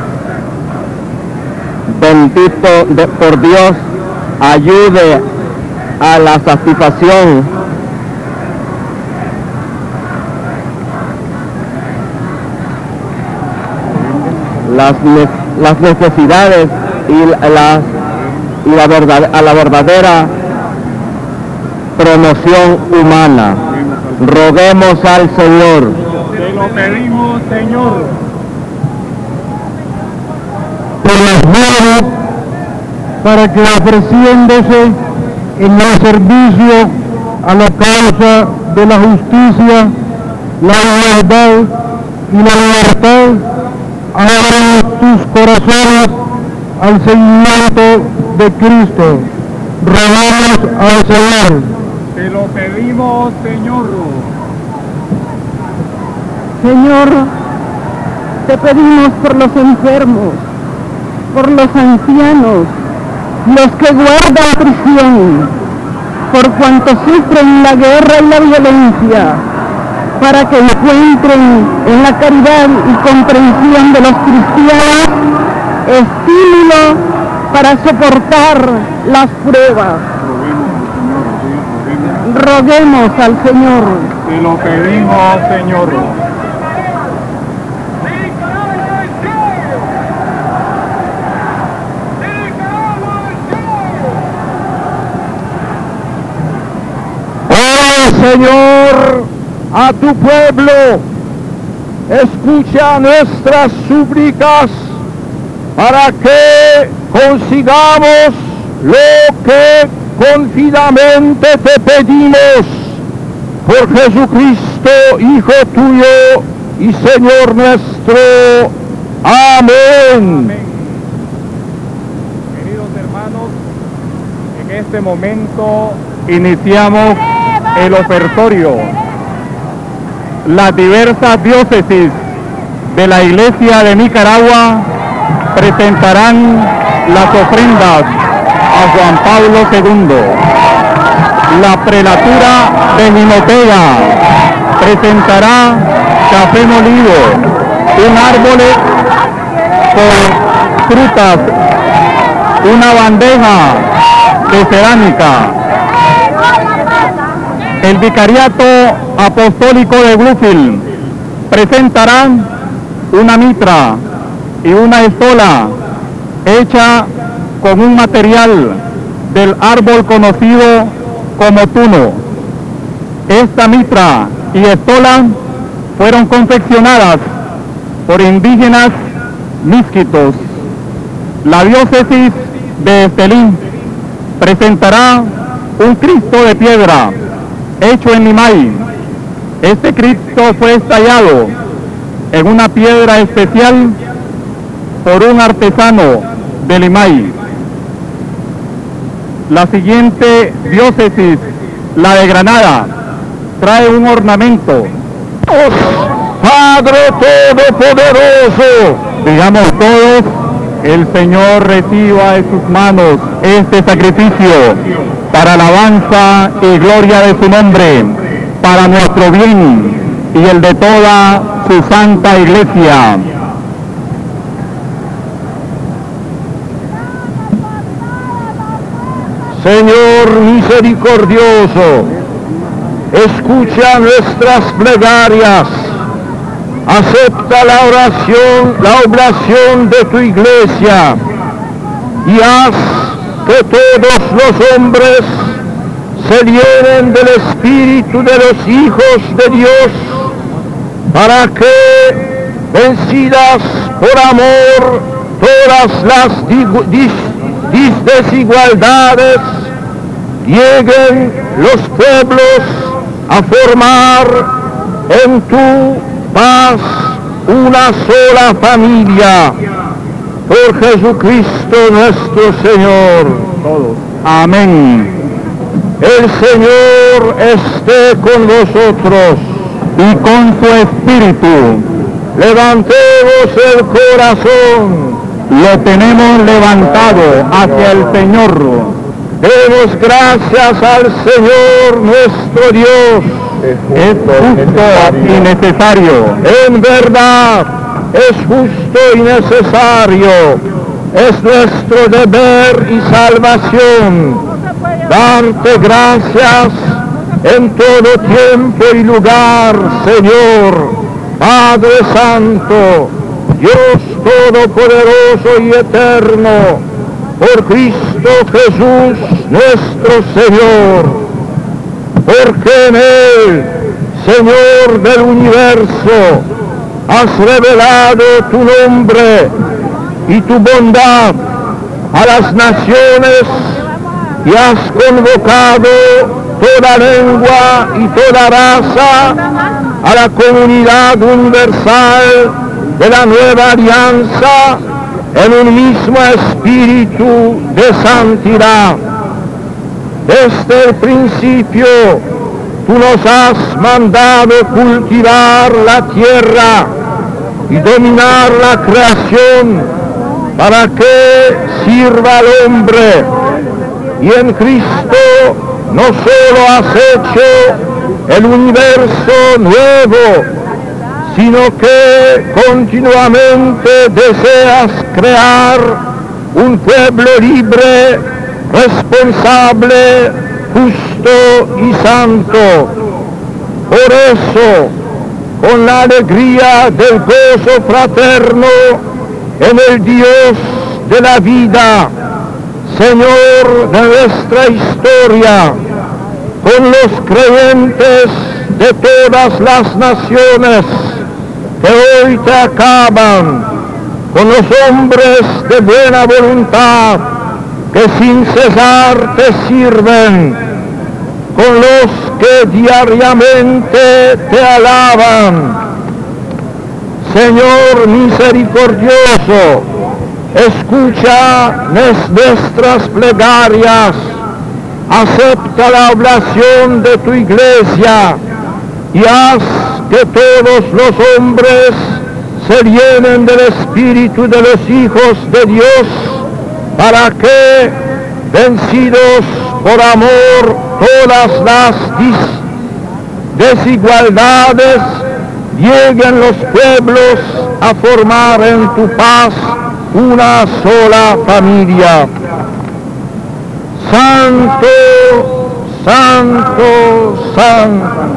bendito por Dios, ayude a la satisfacción las necesidades y la verdadera promoción humana. Roguemos al Señor. Te lo pedimos, Señor. Por las nuevas, para que ofreciéndose en el servicio a la causa de la justicia, la igualdad y la libertad, abran sus corazones al seguimiento de Cristo. Rogamos al Señor. Te lo pedimos, Señor. Señor, te pedimos por los enfermos, por los ancianos, los que guardan prisión, por cuantos sufren la guerra y la violencia, para que encuentren en la caridad y comprensión de los cristianos estímulo para soportar las pruebas. Roguemos al Señor. Te lo pedimos, Señor. Oh Señor, a tu pueblo, escucha nuestras súplicas para que consigamos lo que confiadamente te pedimos por Jesucristo, Hijo tuyo y Señor nuestro. Amén. Queridos hermanos, en este momento iniciamos el ofertorio. Las diversas diócesis de la Iglesia de Nicaragua presentarán las ofrendas a Juan Pablo II. La prelatura de Jinotega presentará café molido, un árbol por frutas, una bandeja de cerámica. El Vicariato Apostólico de Bluefield presentará una mitra y una estola hecha con un material del árbol conocido como tuno. Esta mitra y estola fueron confeccionadas por indígenas misquitos. La diócesis de Estelí presentará un Cristo de piedra hecho en Limay. Este Cristo fue tallado en una piedra especial por un artesano de Limay. La siguiente diócesis, la de Granada, trae un ornamento. Padre Todopoderoso, Digamos todos, el Señor reciba en sus manos este sacrificio para alabanza y gloria de su nombre, para nuestro bien y el de toda su santa iglesia. Señor misericordioso, escucha nuestras plegarias, acepta la oblación de tu iglesia y haz que todos los hombres se llenen del espíritu de los hijos de Dios, para que, vencidas por amor todas las desigualdades, lleguen los pueblos a formar en tu paz una sola familia. Por Jesucristo nuestro Señor. Todos. Amén. El Señor esté con vosotros. Y con su espíritu. Levantemos el corazón. Lo tenemos levantado hacia el Señor. Demos gracias al Señor nuestro Dios. Es justo y necesario. En verdad, es justo y necesario. Es nuestro deber y salvación darte gracias en todo tiempo y lugar, Señor, Padre Santo, Dios Todopoderoso y Eterno, por Cristo Jesús nuestro Señor, porque en Él, Señor del universo, has revelado tu nombre y tu bondad a las naciones y has convocado toda lengua y toda raza a la comunidad universal de la nueva alianza en un mismo espíritu de santidad. Desde el principio tú nos has mandado cultivar la tierra y dominar la creación para que sirva al hombre. Y en Cristo no solo has hecho el universo nuevo, sino que continuamente deseas crear un pueblo libre, responsable, justo y santo. Por eso, con la alegría del gozo fraterno en el Dios de la vida, Señor de nuestra historia, con los creyentes de todas las naciones que hoy te acaban, con los hombres de buena voluntad que sin cesar te sirven, con los que diariamente te alaban. Señor misericordioso, escucha nuestras plegarias, acepta la oblación de tu iglesia y haz que todos los hombres se llenen del espíritu de los hijos de Dios, para que, vencidos por amor todas las desigualdades, lleguen los pueblos a formar en tu paz una sola familia. Santo, santo, santo.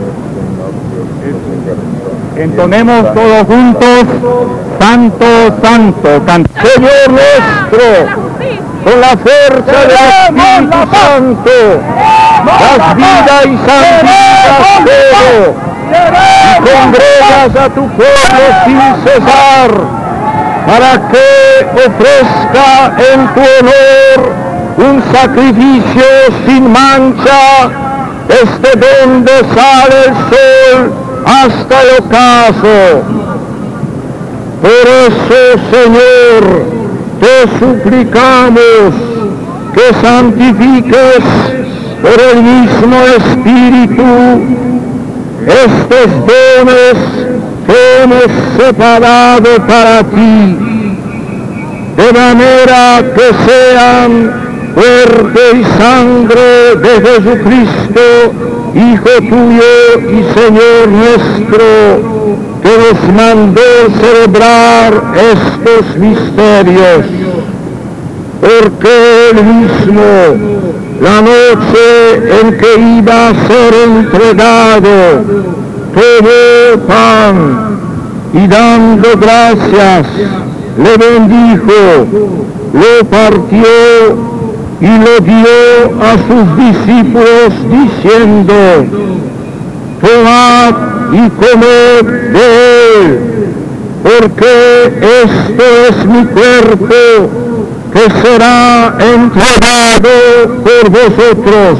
Entonemos todos juntos, Santo, Santo, Señor nuestro, con la fuerza del Espíritu Santo, das vida y santificas todo, y congregas a tu pueblo sin cesar, para que ofrezca en tu honor un sacrificio sin mancha, desde donde sale el sol hasta el ocaso. Por eso, Señor, te suplicamos que santifiques por el mismo Espíritu estos dones que hemos separado para ti, de manera que sean cuerpo y sangre de Jesucristo, Hijo tuyo y Señor nuestro, que nos mandó celebrar estos misterios, porque él mismo, la noche en que iba a ser entregado, tomó pan y dando gracias, le bendijo, lo partió y lo dio a sus discípulos diciendo: tomad y comed de él, porque esto es mi cuerpo que será entregado por vosotros.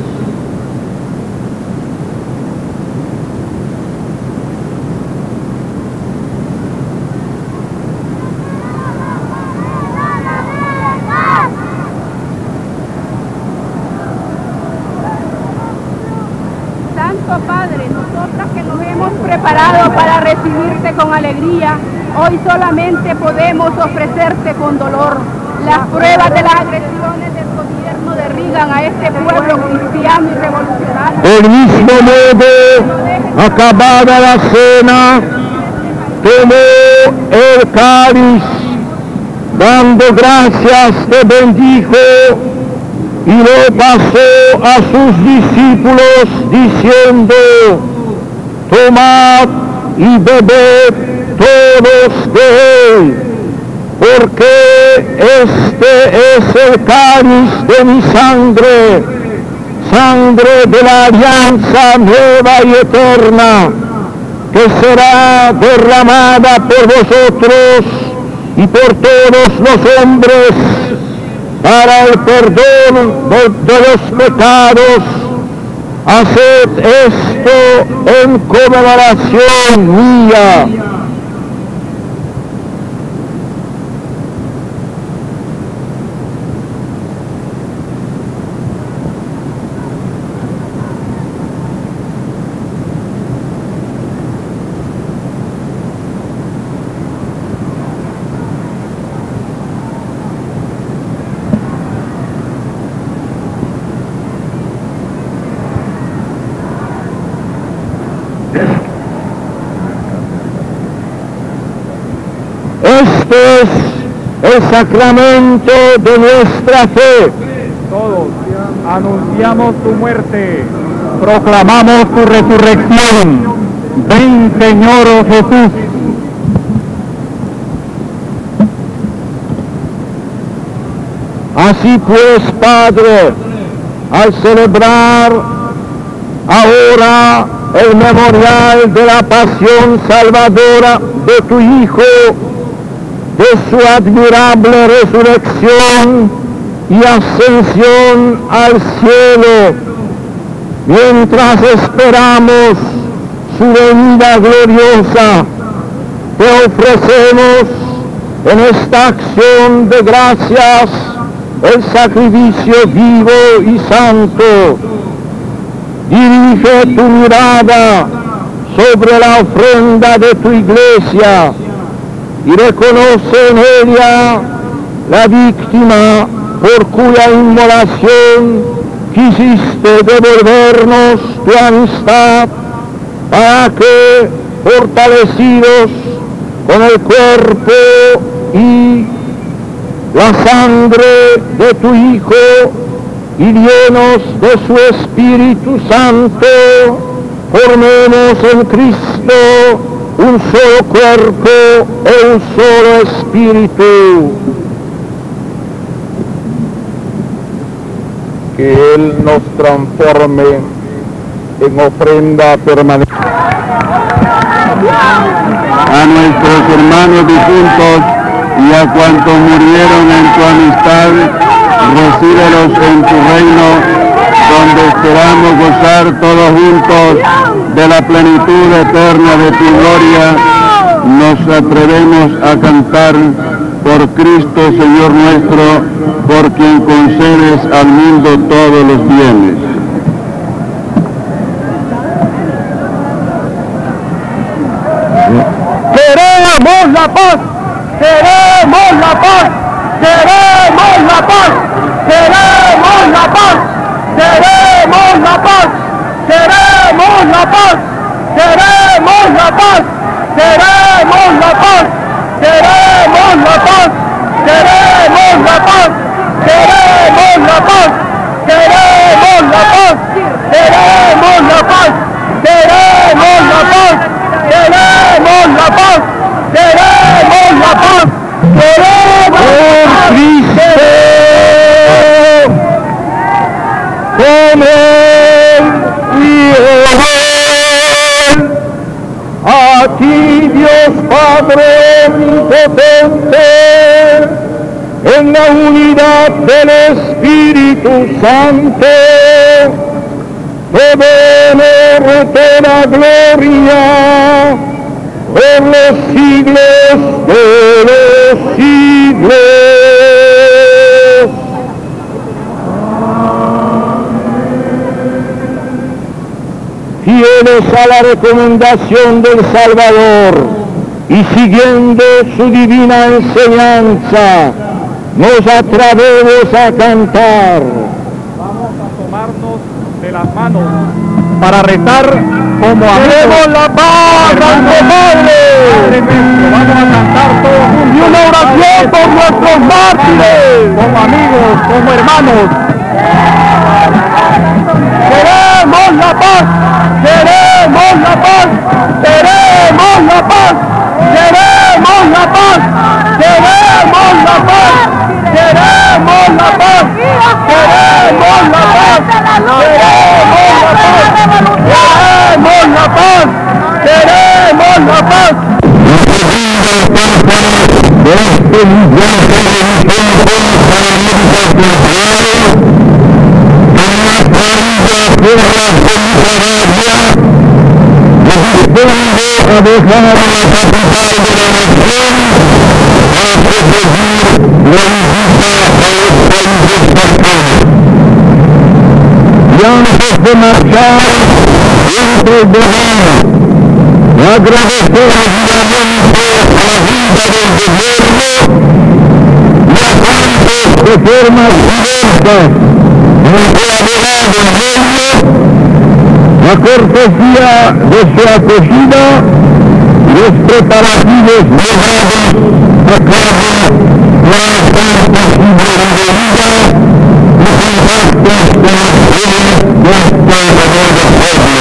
Padre, nosotras que nos hemos preparado para recibirte con alegría, hoy solamente podemos ofrecerte con dolor las pruebas de las agresiones del gobierno de Reagan a este pueblo cristiano y revolucionario. Del mismo modo, acabada la cena, tomó el cáliz, dando gracias, te bendijo y lo pasó a sus discípulos diciendo: tomad y bebed todos de él, porque este es el cáliz de mi sangre, sangre de la alianza nueva y eterna, que será derramada por vosotros y por todos los hombres para el perdón de los pecados. Haced esto en conmemoración mía. Este es el sacramento de nuestra fe. Todos anunciamos tu muerte, proclamamos tu resurrección. Ven, Señor Jesús. Así pues, Padre, al celebrar ahora el memorial de la pasión salvadora de tu Hijo, de su admirable resurrección y ascensión al cielo, mientras esperamos su venida gloriosa, te ofrecemos en esta acción de gracias el sacrificio vivo y santo. Dirige tu mirada sobre la ofrenda de tu iglesia y reconoce en ella la víctima por cuya inmolación quisiste devolvernos tu amistad, para que fortalecidos con el cuerpo y la sangre de tu Hijo y llenos de su Espíritu Santo, formemos en Cristo un solo cuerpo e un solo espíritu. Que Él nos transforme en ofrenda permanente. A nuestros hermanos difuntos y a cuantos murieron en tu amistad, recíbelos en tu reino, donde esperamos gozar todos juntos de la plenitud eterna de tu gloria. Nos atrevemos a cantar por Cristo Señor nuestro, por quien concedes al mundo todos los bienes. Queremos la paz, queremos la paz, queremos la paz, queremos la paz, queremos la paz, queremos la paz, queremos la paz, queremos la paz, queremos la paz, queremos la paz, queremos la paz, queremos la paz, queremos la paz, queremos la paz, queremos la paz, queremos la paz, queremos Cristo, con Él y a ti Dios Padre omnipotente, en la unidad del Espíritu Santo, todo honor, toda gloria, por los siglos de los siglos. Fieles a la recomendación del Salvador y siguiendo su divina enseñanza, nos atrevemos a cantar. Vamos a tomarnos de las manos para rezar como amigos. ¡Queremos la paz, Santo Padre! Vamos a cantar todos Y una oración por nuestros mártires, como amigos, como hermanos. queremos la paz, queremos la paz, queremos la paz, queremos la paz, queremos la paz, queremos la paz, queremos la paz, queremos la paz, queremos la paz. A dejar la capital de la nación a proseguir la visita a los países cercanos. Y antes de marchar, entre el verano, agradecer vivamente a la Junta del Gobierno y a tantos de formas diversas en colaborado en ello, la cortesía de su acogida y los preparativos logrados a cabo con la tan posible debida y contactos con los fieles de este remoto pueblo.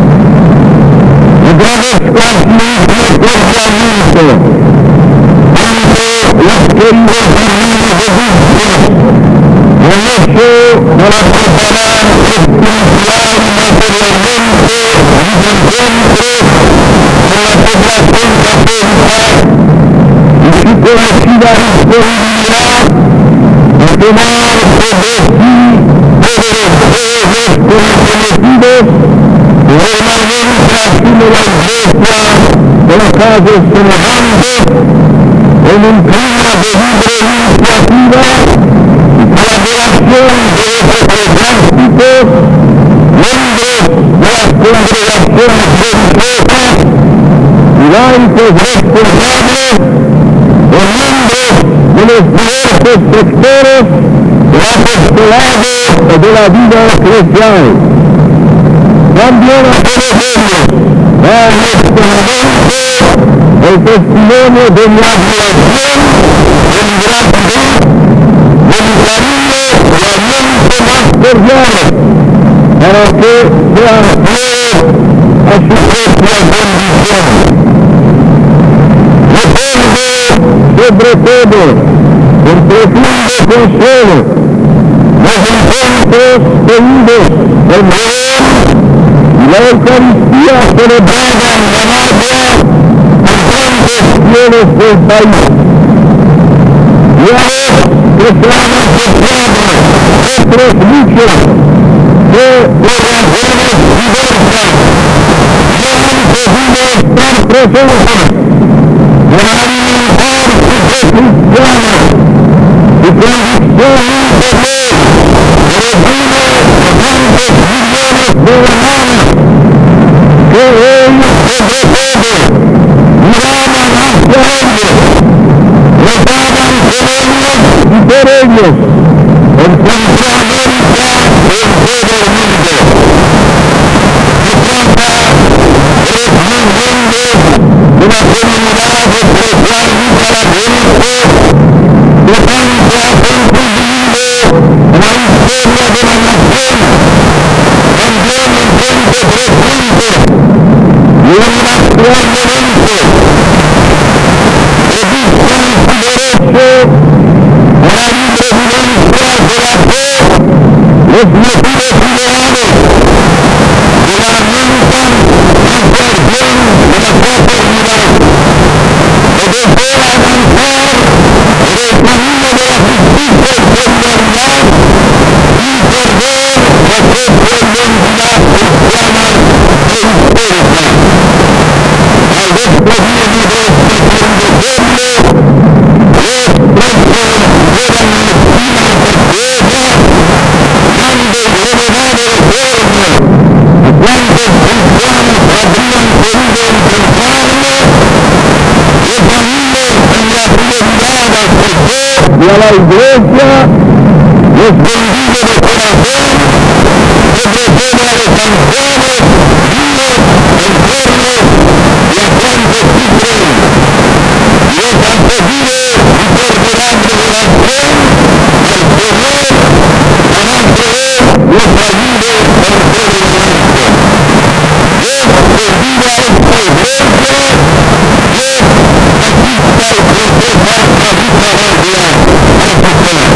Agradezco asimismo cordialmente tanto los queridos hermanos de Bustos, el hecho para preparar espiritual y materialmente los encuentros con la población católica y su conocida disponibilidad a tomar sobre sí todos los juegos comprometidos normalmente asume la Iglesia de los casos semejantes en un clima de libre iniciativa y colaboración de los eclesiásticos, miembros de las congregaciones religiosas y laicos responsables, o miembros de los diversos sectores del apostolado o de la vida eclesial. También a todos ellos en este momento el testimonio de mi admiración, de mi gratitud, de mi cariño realmente más cordial, para que sean fieles a su propia bendición. Recuerdo sobre todo con profundo consuelo los encuentros tenidos en León y la Eucaristía celebrada en Managua en grandes fieles del país. Y a vez que se han asociado otros muchos que por razones diversas no han podido estar presentes para alimentar su fe cristiana y convicción interior de los miles de tantos millones de hermanos que hoy sobre todo miraban hacia ellos, rezaban con ellos y por ellos en Centroamérica y en todo el mundo. Se trata de los miembros de la comunidad eclesial nicaragüense que tanto ha contribuido a la historia de la nación, también en tiempo presente y en el actual momento, que buscan su derecho a la libre vivencia de la fe, los motivos ideales que la alientan hacia el bien de la fraternidad, que desea avanzar en el camino de la justicia y solidaridad sin perder la propia identidad cristiana e histórica. Al despedirme de este convocatorio, les traigo fueran encima de ella, grande y elevado recuerdo a cuantos cristianos habrían podido encontrarme, que familias en la fidelidad al Señor y a la Iglesia, les bendigo de corazón, sobre todo a los ancianos, niños, enfermos y a cuantos sufren. Les han pedido mi perdurable oración al Señor para que Él les ayude en todo momento. Dios bendiga a esta iglesia, Dios asista y proteja a Nicaragua, a su paz.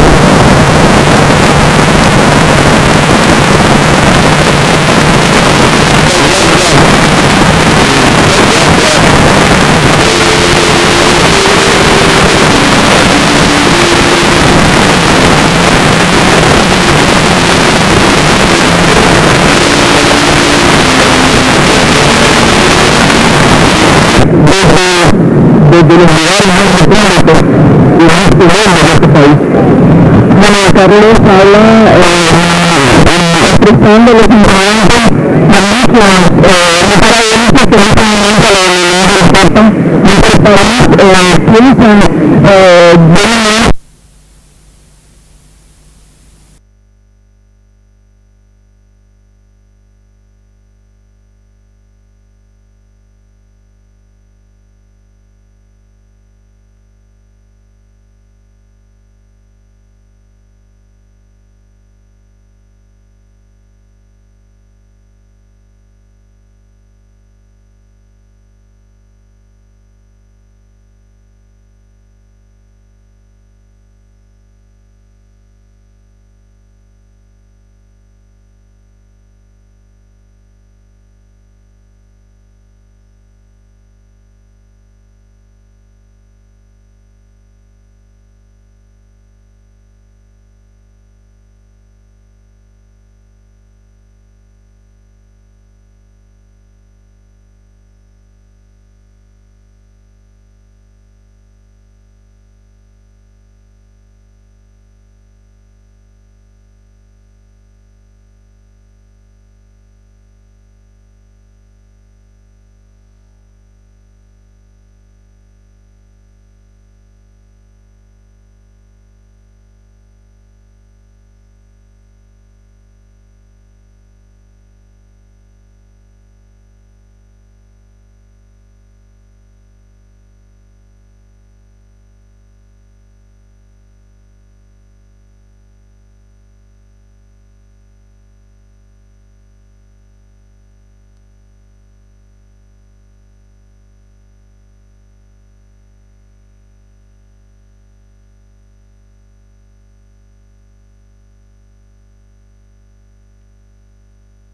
Desde los lugares más recónditos y más seguros de este país. Bueno, Carlos habla expresando los ingredientes magníficos nicaragüenses que en este momento la unidad del puerto, nuestro país piensan